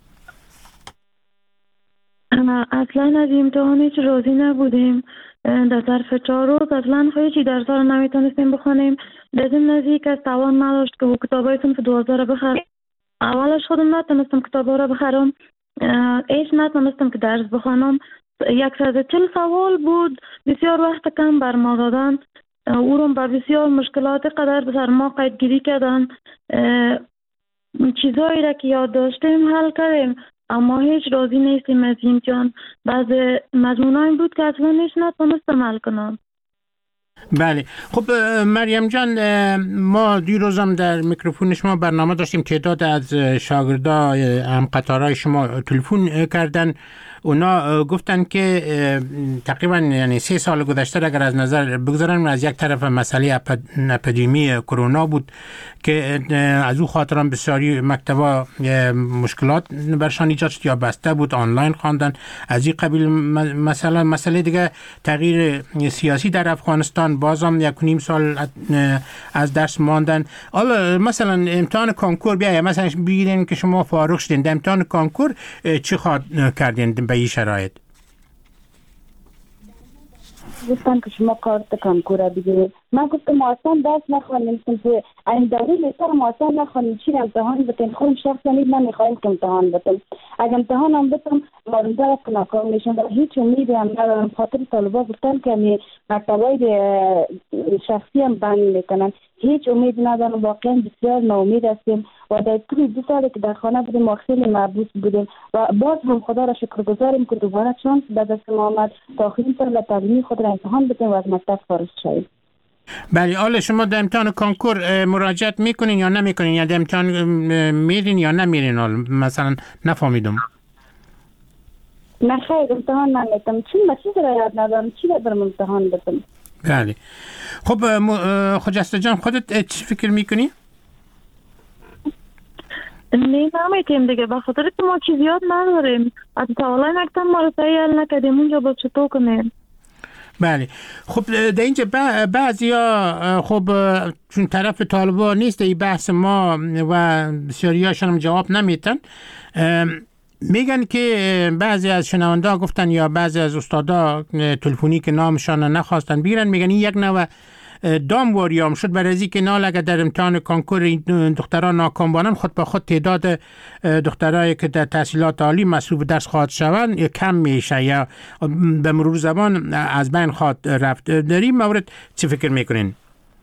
اصلا از امتحان هیچ راضی نبودیم. در ظرف چهار روز اصلا هیچی درس رو نمیتونستیم بخونیم. لازم نزدیک از توان نداشت که کتابای صنف دوازده رو بخرم. اولش خودم نتونستم کتابا رو بخرم، ایش نتونستم که درس بخونم. صد و چهل سوال بود، بسیار وقت کم بر ما دادن. او رو بر بسیار مشکلات قدر بسر ما قیدگیری کردن. چیزایی را که یاد داشتیم حل کردیم اما هیچ راضی نیستیم از امتحان. بعض مضمونایی بود که اصلا هیچ نتونستم حل کنم. بله. خب مریم جان، ما دیروز هم در میکروفون شما برنامه داشتیم، تعداد از شاگردان هم قطارهای شما تلفن کردن. اونا گفتن که تقریبا یعنی سه سال گذشته اگر از نظر بگذارن، از یک طرف مسئله اپیدمی کرونا بود که از او خاطران بسیاری مکتبا مشکلات برشان ایجاد شد یا بسته بود، آنلاین خواندن. از این قبیل مثلا مسئله دیگه تغییر سیاسی در افغانستان، بازم یک نیم سال از درس ماندن. حالا مثلا امتحان کنکور بیاید، مثلا بگیرین که شما فارغ شدین، در امتحان کنکور چی خواهد کردین به این شرایط؟ گفتن که شما کارت کنکور بگیرید. من گفتم ما اصلا درس نخوانیم، که این دوره لیسر ما اصلا نخوانیم، چی امتحان بتیم؟ خودم شخصا نیز نمیخوایم که امتحان بتیم. اگر امتحان هم بتم مارونده است که ناکام میشم و هیچ امیدی هم ندارم. خاطر طالبا گفتن که مکتبای شخصی هم بند میکنن، هیچ امید ندارم. واقعا بسیار ناامید هستیم و در طول دو سالی که در خانه بودیم ما خیلی محبوس بودیم و باز هم خدا را شکر گزاریم که دوباره چانس به دست ما آمد تا آخرین سال تعلیمی خود را امتحان بدیم و از مکتب فارغ شویم. بله. حالا شما در امتحان کنکور مراجعت میکنین یا نمیکنین؟ یا در امتحان میرین یا نمیرین؟ حالا مثلا نفهمیدم. نه خیر، امتحان نمیتم، چون من چیز را یاد ندارم، چی را برم امتحان بدم. بله. خب خجسته جان، خودت چی فکر میکنی؟ نه نمیتیم دیگه، به خاطر که ما چیز یاد نداریم. از سوالای مکتب ما رو صحیح حل نکردیم، اونجا با چطور کنیم؟ بله. خب در اینجا بعضیا خب چون طرف طالبا نیست این بحث ما و بسیاریاشون هم جواب نمیتن، میگن که بعضی از شنونده گفتن یا بعضی از استادا تلفنی که نامشان نخواستن بیرن، میگن این یک نوع دام واریام شد برای از اینکه نال اگر در امتحان کنکور این دختران ناکام بانن خود به خود تعداد دخترایی که در تحصیلات عالی مصروف درس خواهد شوند کم میشه یا به مرور زمان از بین خواهد رفت. در این مورد چی فکر میکنین؟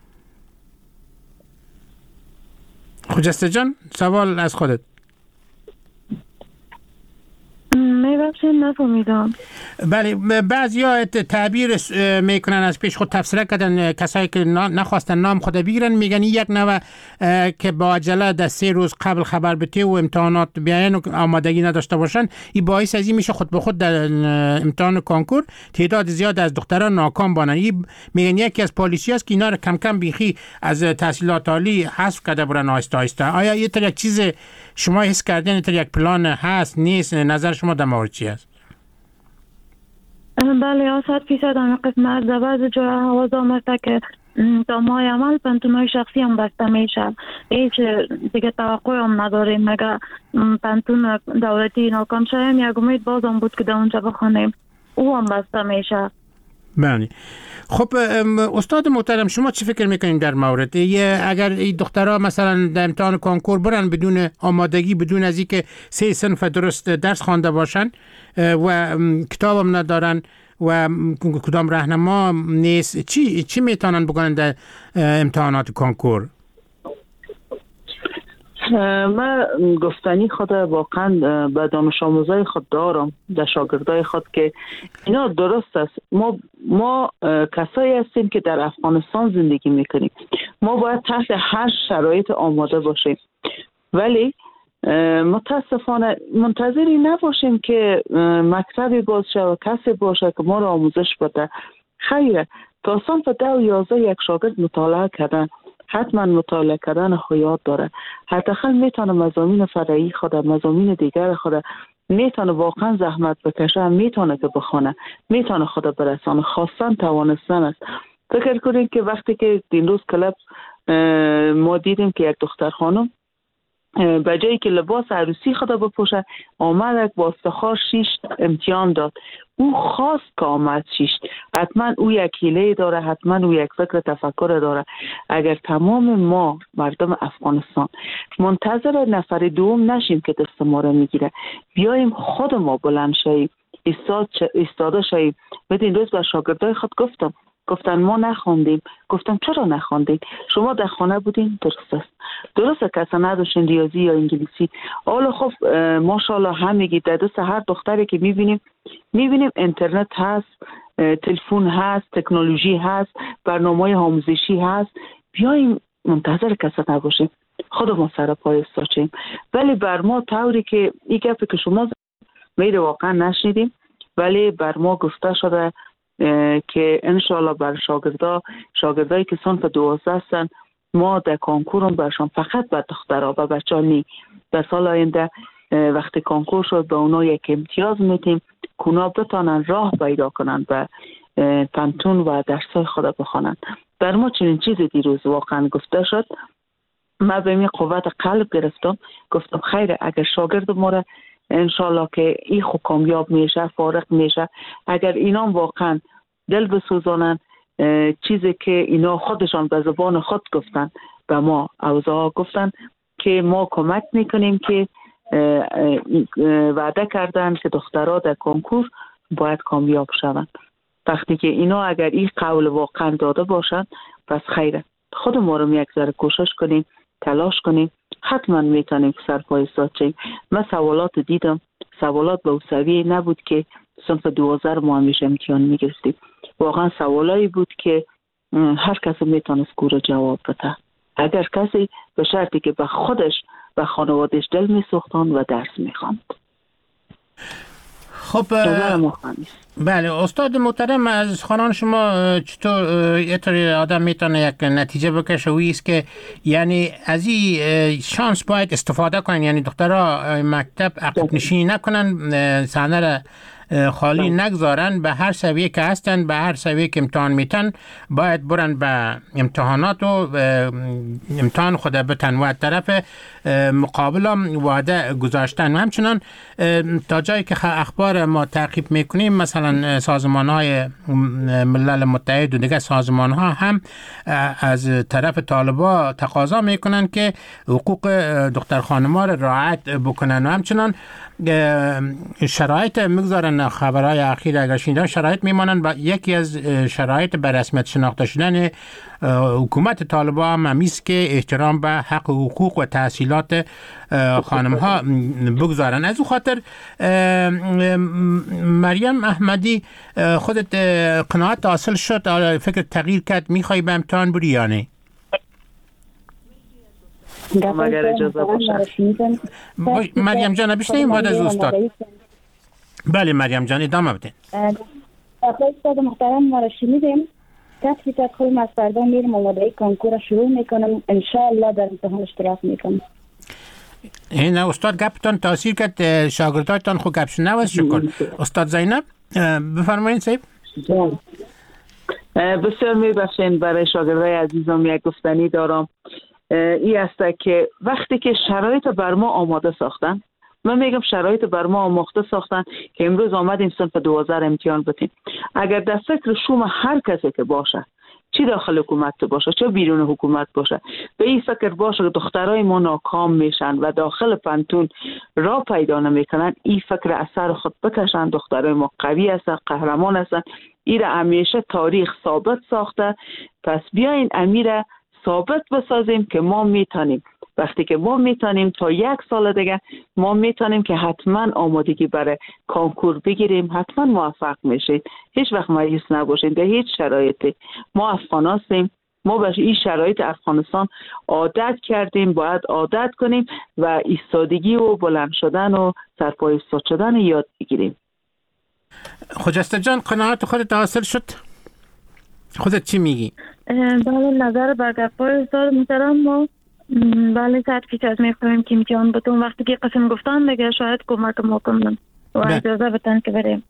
خجسته جان سوال از خودت. میبخشید نفهمیدم. بله بعضی ها تعبیر میکنن از پیش خود تفسیر کردن کسایی که نخواستن نام خود بگیرن میگن یک نوع که با عجله در سه روز قبل خبر بده و امتحانات بیاین و آمادگی نداشته باشن این باعث از این میشه خود به خود در امتحان کنکور تعداد زیاد از دختران ناکام بانن. این میگن یکی از پالیسی است که اینا رو کم کم بیخی از تحصیلات عالی حذف کرده برن آهسته آهسته. آیا یه طور یک چیز شما حس کردین این طور یک پلان هست نیست؟ نظر شما در مورد چی است؟ بله صد فیصد همه قسمت در بعض جای آواز آمده که تا ماه عمل پنتونای شخصی هم بسته میشه. هیچ دیگه توقع هم نداریم. مگه پنتون دولتی ناکام شدیم یک امید باز هم بود که در اونجا بخونیم او هم بسته میشه. بله خب استاد محترم شما چی فکر میکنین در مورد اگر این دخترها مثلا در امتحان کنکور برن بدون آمادگی بدون از اینکه سه صنف درست درس خوانده باشن و کتاب هم ندارن و کدام راهنما نیست چی چی میتونن بکنن در امتحانات کنکور؟ من گفتنی خود واقعا به دانش آموزای خود دارم در شاگردای خود که اینا درست است. ما ما کسایی هستیم که در افغانستان زندگی میکنیم. ما باید تحت هر شرایط آماده باشیم ولی متاسفانه منتظری نباشیم که مکتبی باز شه و کسی باشه که ما را آموزش بده. خیره تا صنف ده و یازده یک شاگرد مطالعه کردن حتما مطالعه کردن حیات داره. حداقل میتونه مضامین فرعی خود مضامین دیگر خود میتونه واقعا زحمت بکشه میتونه که بخونه میتونه خود برسانه. خواستن توانستن است. فکر کنید که وقتی که این روز کلب ما دیدیم که یک دختر خانم به جایی که لباس عروسی خود بپوشه آمد با افتخار شیش امتحان داد. او خواست که آمد شیش. حتما او یک حیله داره حتما او یک فکر تفکر داره. اگر تمام ما مردم افغانستان منتظر نفر دوم نشیم که دست ما رو میگیره بیایم خود ما بلند شیم ایستاده شیم. بدین روز به شاگردای خود گفتم گفتن ما نخوندیم. گفتم چرا نخوندید؟ شما در خانه بودین؟ درست است. درسته که اصلا نداشتین ریاضی یا انگلیسی. حالا خب ماشاءالله همگی در دست هر دختری که میبینیم میبینیم اینترنت هست، تلفن هست، تکنولوژی هست، برنامه‌های آموزشی هست. بیایم منتظر کسی نباشیم خودمون سر پای استاچیم. ولی بر ما طوری که این گپی که شما میره واقعا نشنیدیم ولی بر ما گفته شده که انشالله بر شاگردا شاگردایی که صنف دوازده هستن ما در کنکورم برشان فقط بر دخترها و بچه ها نی در سال آینده وقتی کنکور شد به اونا یک امتیاز میتیم که اونا بتانن راه پیدا کنن به پنتون و درسای خود بخوانن. در ما چنین چیزی دیروز واقعا گفته شد. من به می قوت قلب گرفتم گفتم خیره اگر شاگرد ما را انشالله که این خو کامیاب میشه فارغ میشه اگر اینا واقعا دل بسوزانن چیزی که اینا خودشان به زبان خود گفتن به ما اوضاع گفتن که ما کمک میکنیم که وعده کردن که دخترها در کنکور باید کامیاب شوند. وقتی که اینا اگر این قول واقعا داده باشند پس خیره. خود ما رو یک ذره کوشش کنیم تلاش کنیم حتما میتونیم که سرپای ساچیم. من سوالات دیدم سوالات به سویه نبود که صنف دوازده ما همیشه امتحان میگرفتیم. واقعا سوالایی بود که هر کسی میتونست گوره جواب بده اگر کسی به شرطی که به خودش و خانوادش دل میسوختان و درس میخواند. خب بله استاد محترم از خانان شما چطور یه طور آدم میتونه یک نتیجه بکشه و ایست که یعنی از این شانس باید استفاده کنن یعنی دخترها مکتب عقب نشینی نکنن صحنه را خالی نگذارن، به هر سویه که هستن، به هر سویه که امتحان میتن باید برن به امتحانات و امتحان خود بتن و طرف مقابل هم وعده گذاشتن. و همچنان تا جایی که اخبار ما تعقیب میکنیم مثلا سازمان های ملل متحد و دیگه سازمان ها هم از طرف طالبا تقاضا میکنن که حقوق دختر خانم‌ها را رعایت بکنن و همچنان شرایط میگذارن. خبرهای اخیر اگر شنیدن شرایط میمانن و یکی از شرایط به رسمیت شناخته شدن حکومت طالبان هم همیست که احترام به حق و حقوق و تحصیلات خانم ها بگذارن. از او خاطر مریم احمدی خودت قناعت حاصل شد؟ فکر تغییر کرد میخوای به امتحان بری یا نه؟ اگر اجازه باشه مریم جان بشنیم بعد از استاد. بله مریم جان ادامه بدین. استاد محترم ما را شنیدیم. کسی که خودم از فردا میرم آماده کنکور شروع میکنم، انشاءالله در امتحان اشتراک میکنم. این استاد گپتان تاثیر کرد شاگردایتان خو گپش نوست شکر. استاد زینب بفرمایید صاحب. بسیار میبخشین برای شاگردای عزیزم یک گفتنی دارم. این است که وقتی که شرایط بر ما آماده ساختن، من میگم شرایط بر ما آماده ساختن که امروز آمدیم صنف دوازده امتحان بتیم، اگر در فکر شما هر کسی که باشه، چی داخل حکومت باشه چه بیرون حکومت باشه، به این فکر باشه که دخترای ما ناکام میشن و داخل پنتون را پیدا نمیکنن، این فکر اثر خود بکشن. دخترای ما قوی هستن، قهرمان هستن. این را همیشه تاریخ ثابت ساخته. پس بیاین امیر ثابت بسازیم که ما میتونیم. وقتی که ما میتونیم تا یک سال دیگه ما میتونیم که حتما آمادگی برای کنکور بگیریم، حتما موفق میشید. هیچ وقت مایوس نباشید. در هیچ شرایطی ما افغان هستیم، ما به این شرایط افغانستان عادت کردیم، باید عادت کنیم و ایستادگی و بلند شدن و سرپای ایستاد شدن یاد بگیریم. خجسته جان قناعت خودت حاصل شد؟ خودت چی میگی؟ بله نظر بر گپای استاد محترم ما بله صد فیصد میخوایم که امتحان بتون. وقتی که قسم گفتن دیگه شاید کمک ما کنن و اجازه بتن که بریم.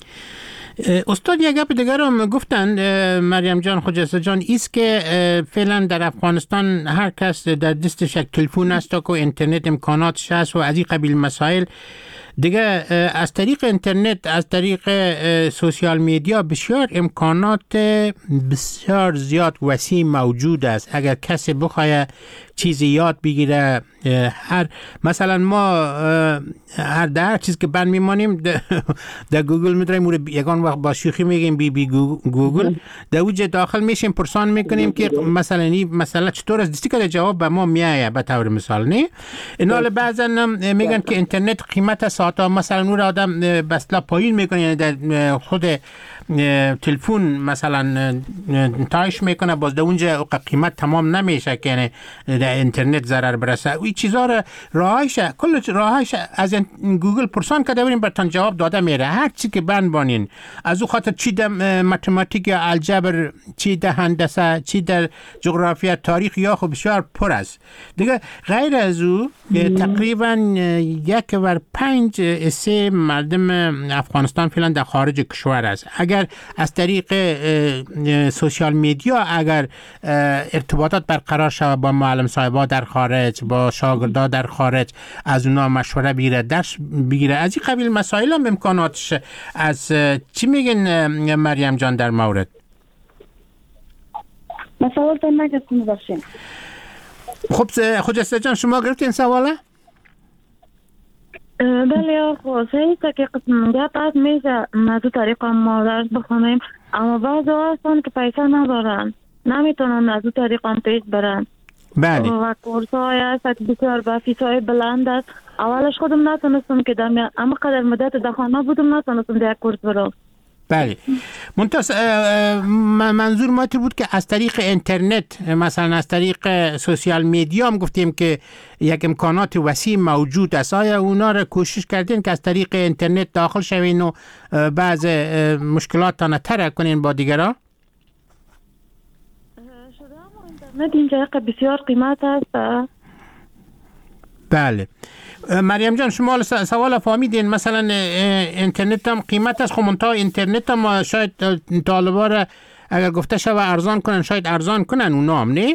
استاد یک گپ دیگر هم گفتن مریم جان خجسته جان ایست که فعلا در افغانستان هر کس در دستش یک تلفن است و اینترنت امکاناتش هست و از این قبیل مسائل دیگه از طریق اینترنت، از طریق سوشیال میدیا بسیار امکانات بسیار زیاد وسیع موجود است. اگر کسی بخواه چیزی یاد بگیره، هر مثلا ما هر در چیز که بند میمانیم در گوگل میداریم، یکان وقت با شوخی میگیم بی بی گوگل، در اوج داخل میشیم پرسان میکنیم که مثلا این مسئله چطور از دستی که جواب به ما میایه به طور مثال. نه اینا بعضا میگن که اینترنت قیمت ساعت مثلا نور آدم بسلا پایین میکنه، یعنی در خود تلفن مثلا تایش میکنه، باز در اونجا قیمت تمام نمیشه که یعنی در اینترنت ضرر برسه. این چیزا را راهش کل راهش از گوگل پرسان کرده بریم براتون جواب داده میره. هر چی که بند بانین از او خاطر چی در متماتیک یا الجبر، چی در هندسه، چی در جغرافیا، تاریخ یا خب بسیار پر است دیگه. غیر از او تقریبا یک ور پنج سه مردم افغانستان فعلا در خارج کشور است. اگر از طریق سوشیال میدیا اگر ارتباطات برقرار شود با معلم صاحبا در خارج، با شاگردا در خارج، از اونا مشوره بگیره، درس بگیره، از این قبیل مسائل هم امکاناتش. از چی میگن مریم جان در مورد؟ مسائل تا نگفتم باشین. خب خجسته جان شما گرفتین سواله؟ بله خب صحیح است که قسم گپ از میشه از او طریق ما درس بخونیم، اما بعضی هستن که پیسه ندارن، نمیتونن از او طریق هم پیش برن. بله. و کورس های هست که بسیار با فیس های بلند است. اولش خودم نتونستم که در اما قدر مدت در خانه بودم نتونستم در کورس برم. بله منتاز منظور ما بود که از طریق اینترنت، مثلا از طریق سوشیال میدیا هم گفتیم که یک امکانات وسیع موجود است. آیا اونا را کوشش کردین که از طریق اینترنت داخل شوین و بعض مشکلات تان ترک کنین با دیگران؟ شده اما اینترنت اینجا بسیار قیمت است. بله. مریم جان شما سوال فهمیدین، مثلا اینترنت هم قیمت است، خب منتها اینترنت هم شاید طالبا را اگر گفته شود ارزان کنن شاید ارزان کنن اونا هم نه؟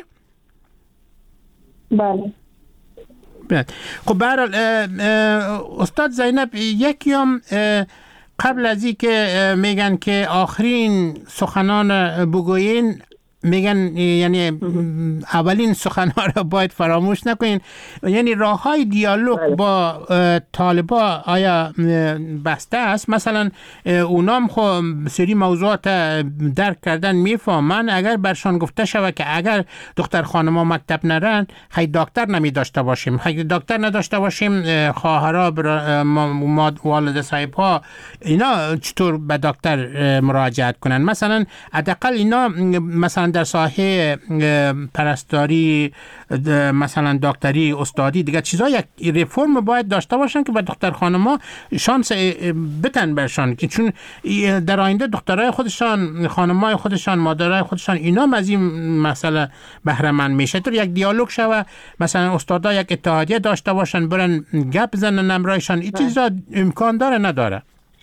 بله. بله. خب به هر حال استاد زینب یکیام قبل از این که میگن که آخرین سخنان بگوین، میگن یعنی اولین سخنها را باید فراموش نکنین، یعنی راه های دیالوگ با طالبا آیا بسته است؟ مثلا اونام خب سری موضوعات درک کردن میفهمن، اگر برشان گفته شود که اگر دختر خانما مکتب نرن خیلی دکتر نمی داشته باشیم، خیلی دکتر نداشته باشیم، خواهرها والد صاحب ها اینا چطور به دکتر مراجعت کنن؟ مثلا حداقل اینا مثلا در ساحه پرستاری مثلا دکتری استادی دیگه چیزا یک رفرم باید داشته باشن که به دختر خانما شانس بتن برشان، که چون در آینده دخترای خودشان، خانمای خودشان، مادرای خودشان اینا از این مسئله بهره مند میشه. تو یک دیالوگ شوه، مثلا استادا یک اتحادیه داشته باشن برن گپ بزنن امرایشان، این چیزا امکان داره نداره؟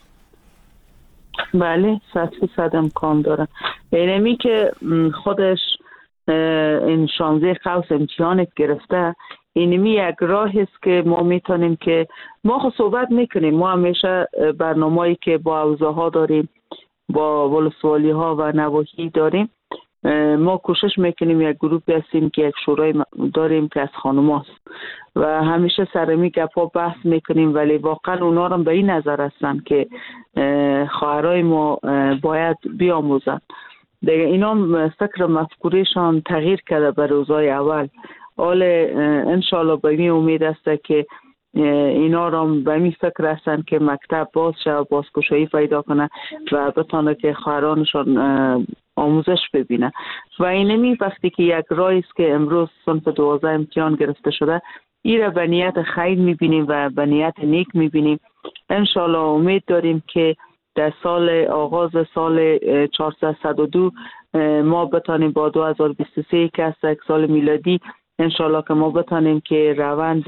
بله صد فیصد امکان داره. اینمی که خودش این شانزده قوس امتحانت گرفته، اینمی یک راه است که ما میتونیم که ما خود صحبت میکنیم، ما همیشه برنامه‌ای که با حوزه ها داریم، با ولسوالی ها و نواحی داریم، ما کوشش میکنیم یک گروهی هستیم که یک شورای داریم که از خانم هست و همیشه سرمی گپا بحث میکنیم، ولی واقعا اونا هم به این نظر هستن که خواهرای ما باید بیاموزن دیگه. اینا فکر مفکورشان تغییر کرده به روزای اول. حال انشالله به این امید است که اینا را به این فکر هستن که مکتب باز شد، بازگشایی پیدا کنه و بتانه که خواهرانشان آموزش ببینه. و اینمی وقتی که یک راهی است که امروز صنف دوازده امتحان گرفته شده، این را به نیت خیر میبینیم و به نیت نیک میبینیم. انشالله امید داریم که در سال آغاز سال چهارصد و دو ما بتانیم با دو هزار و بیست و سه که است یک سال میلادی، انشالله که ما بتانیم که روند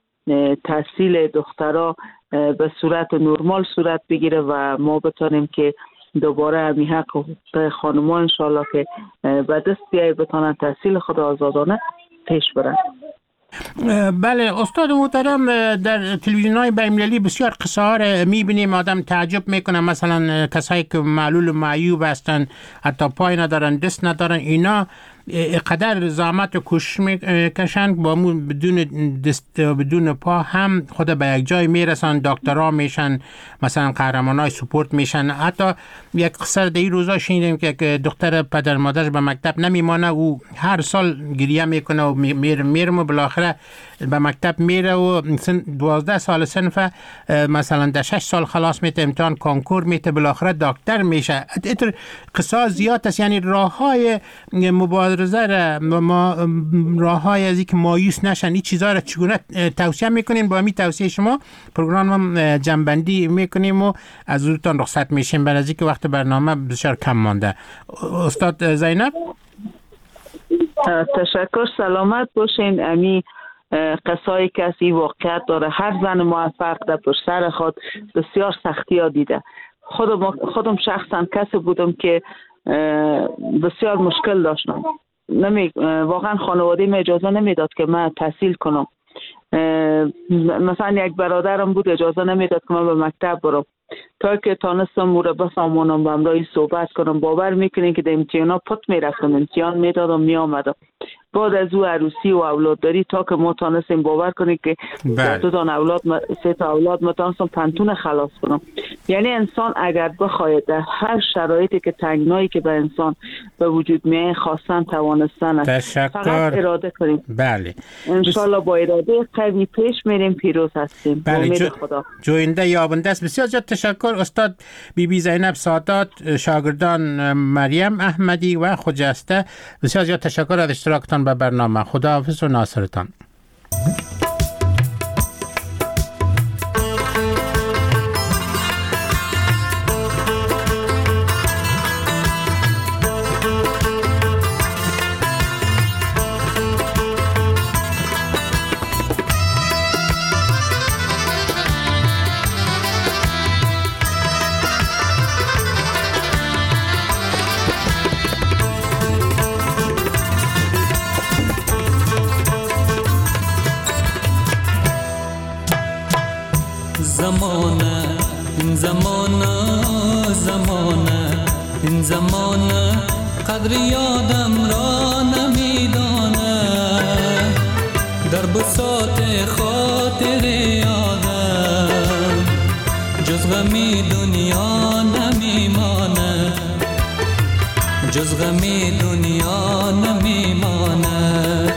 تحصیل دخترها به صورت نرمال صورت بگیره و ما بتانیم که دوباره همی حق خانم‌ها انشالله که به دست بیایی بتانن تحصیل خود آزادانه پیش برن. بله استاد محترم، در تلویزیون‌های بین‌المللی بسیار قصه ها را می‌بینیم، آدم تعجب میکنه، مثلا کسایی که معلول و معیوب هستن، حتی پای ندارن، دست ندارن، اینا قدر زحمت و کوشش میکشن با بدون دست و بدون پا هم خود به یک جای میرسن، دکترها میشن، مثلا قهرمانای سپورت میشن. حتی یک قصه در این روزا شنیدیم که دختر پدر مادرش به مکتب نمیمانه، او هر سال گریه میکنه و میره میره و بالاخره به مکتب میره و دوازده سال صنف مثلا در شش سال خلاص میته، امتحان کنکور میته، بالاخره دکتر میشه. اینطور قصه زیاد است. یعنی راههای مبارزه را ما، راههای از اینکه مایوس نشن، این چیزا را چگونه توصیه میکنین؟ با همین توصیه شما پروگرام هم جنبندی میکنیم و از حضورتان رخصت میشیم، برای اینکه وقت برنامه بسیار کم مانده. استاد زینب تشکر، سلامت باشین. امی قصایی که از این واقعیت داره، هر زن موفق در پشت سر خود بسیار سختی ها دیده. خودم خودم شخصا کسی بودم که بسیار مشکل داشتم، نمی واقعا خانواده می اجازه نمیداد که من تحصیل کنم. مثلا یک برادرم بود اجازه نمیداد که من به مکتب برم، تا که تانستم مورا بفهمونم، با امرایی صحبت کنم. باور میکنین که در امتحانا پت میرفتم، امتحان میدادم میامدم. بعد از او عروسی و اولاد داری، تا که ما تانستیم، باور کنید که دو تا اولاد سه تا اولاد ما تانستم پنتون خلاص کنم. یعنی انسان اگر بخواید در هر شرایطی که تنگنایی که به انسان به وجود میاد خواستن توانستن است، فقط اراده کنیم. بله انشالله با اراده قوی پیش میریم، پیروز هستیم. بله امید جو... خدا جوینده یابنده است. بسیار زیاد تشکر استاد بی بی زینب سادات، شاگردان مریم احمدی و خجسته، بسیار زیاد تشکر از اشتراکتان به برنامه. خداحافظ و ناصرتان. زمانه این زمانه زمانه این زمانه قدر یادم را نمیدانه در بساط خاطر یادم جز غمی دنیا نمیمانه جز غمی دنیا نمیمانه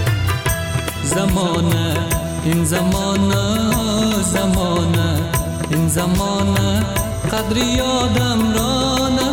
زمانه این زمانه زمانه این زمانه قدر یادم را نمیدانه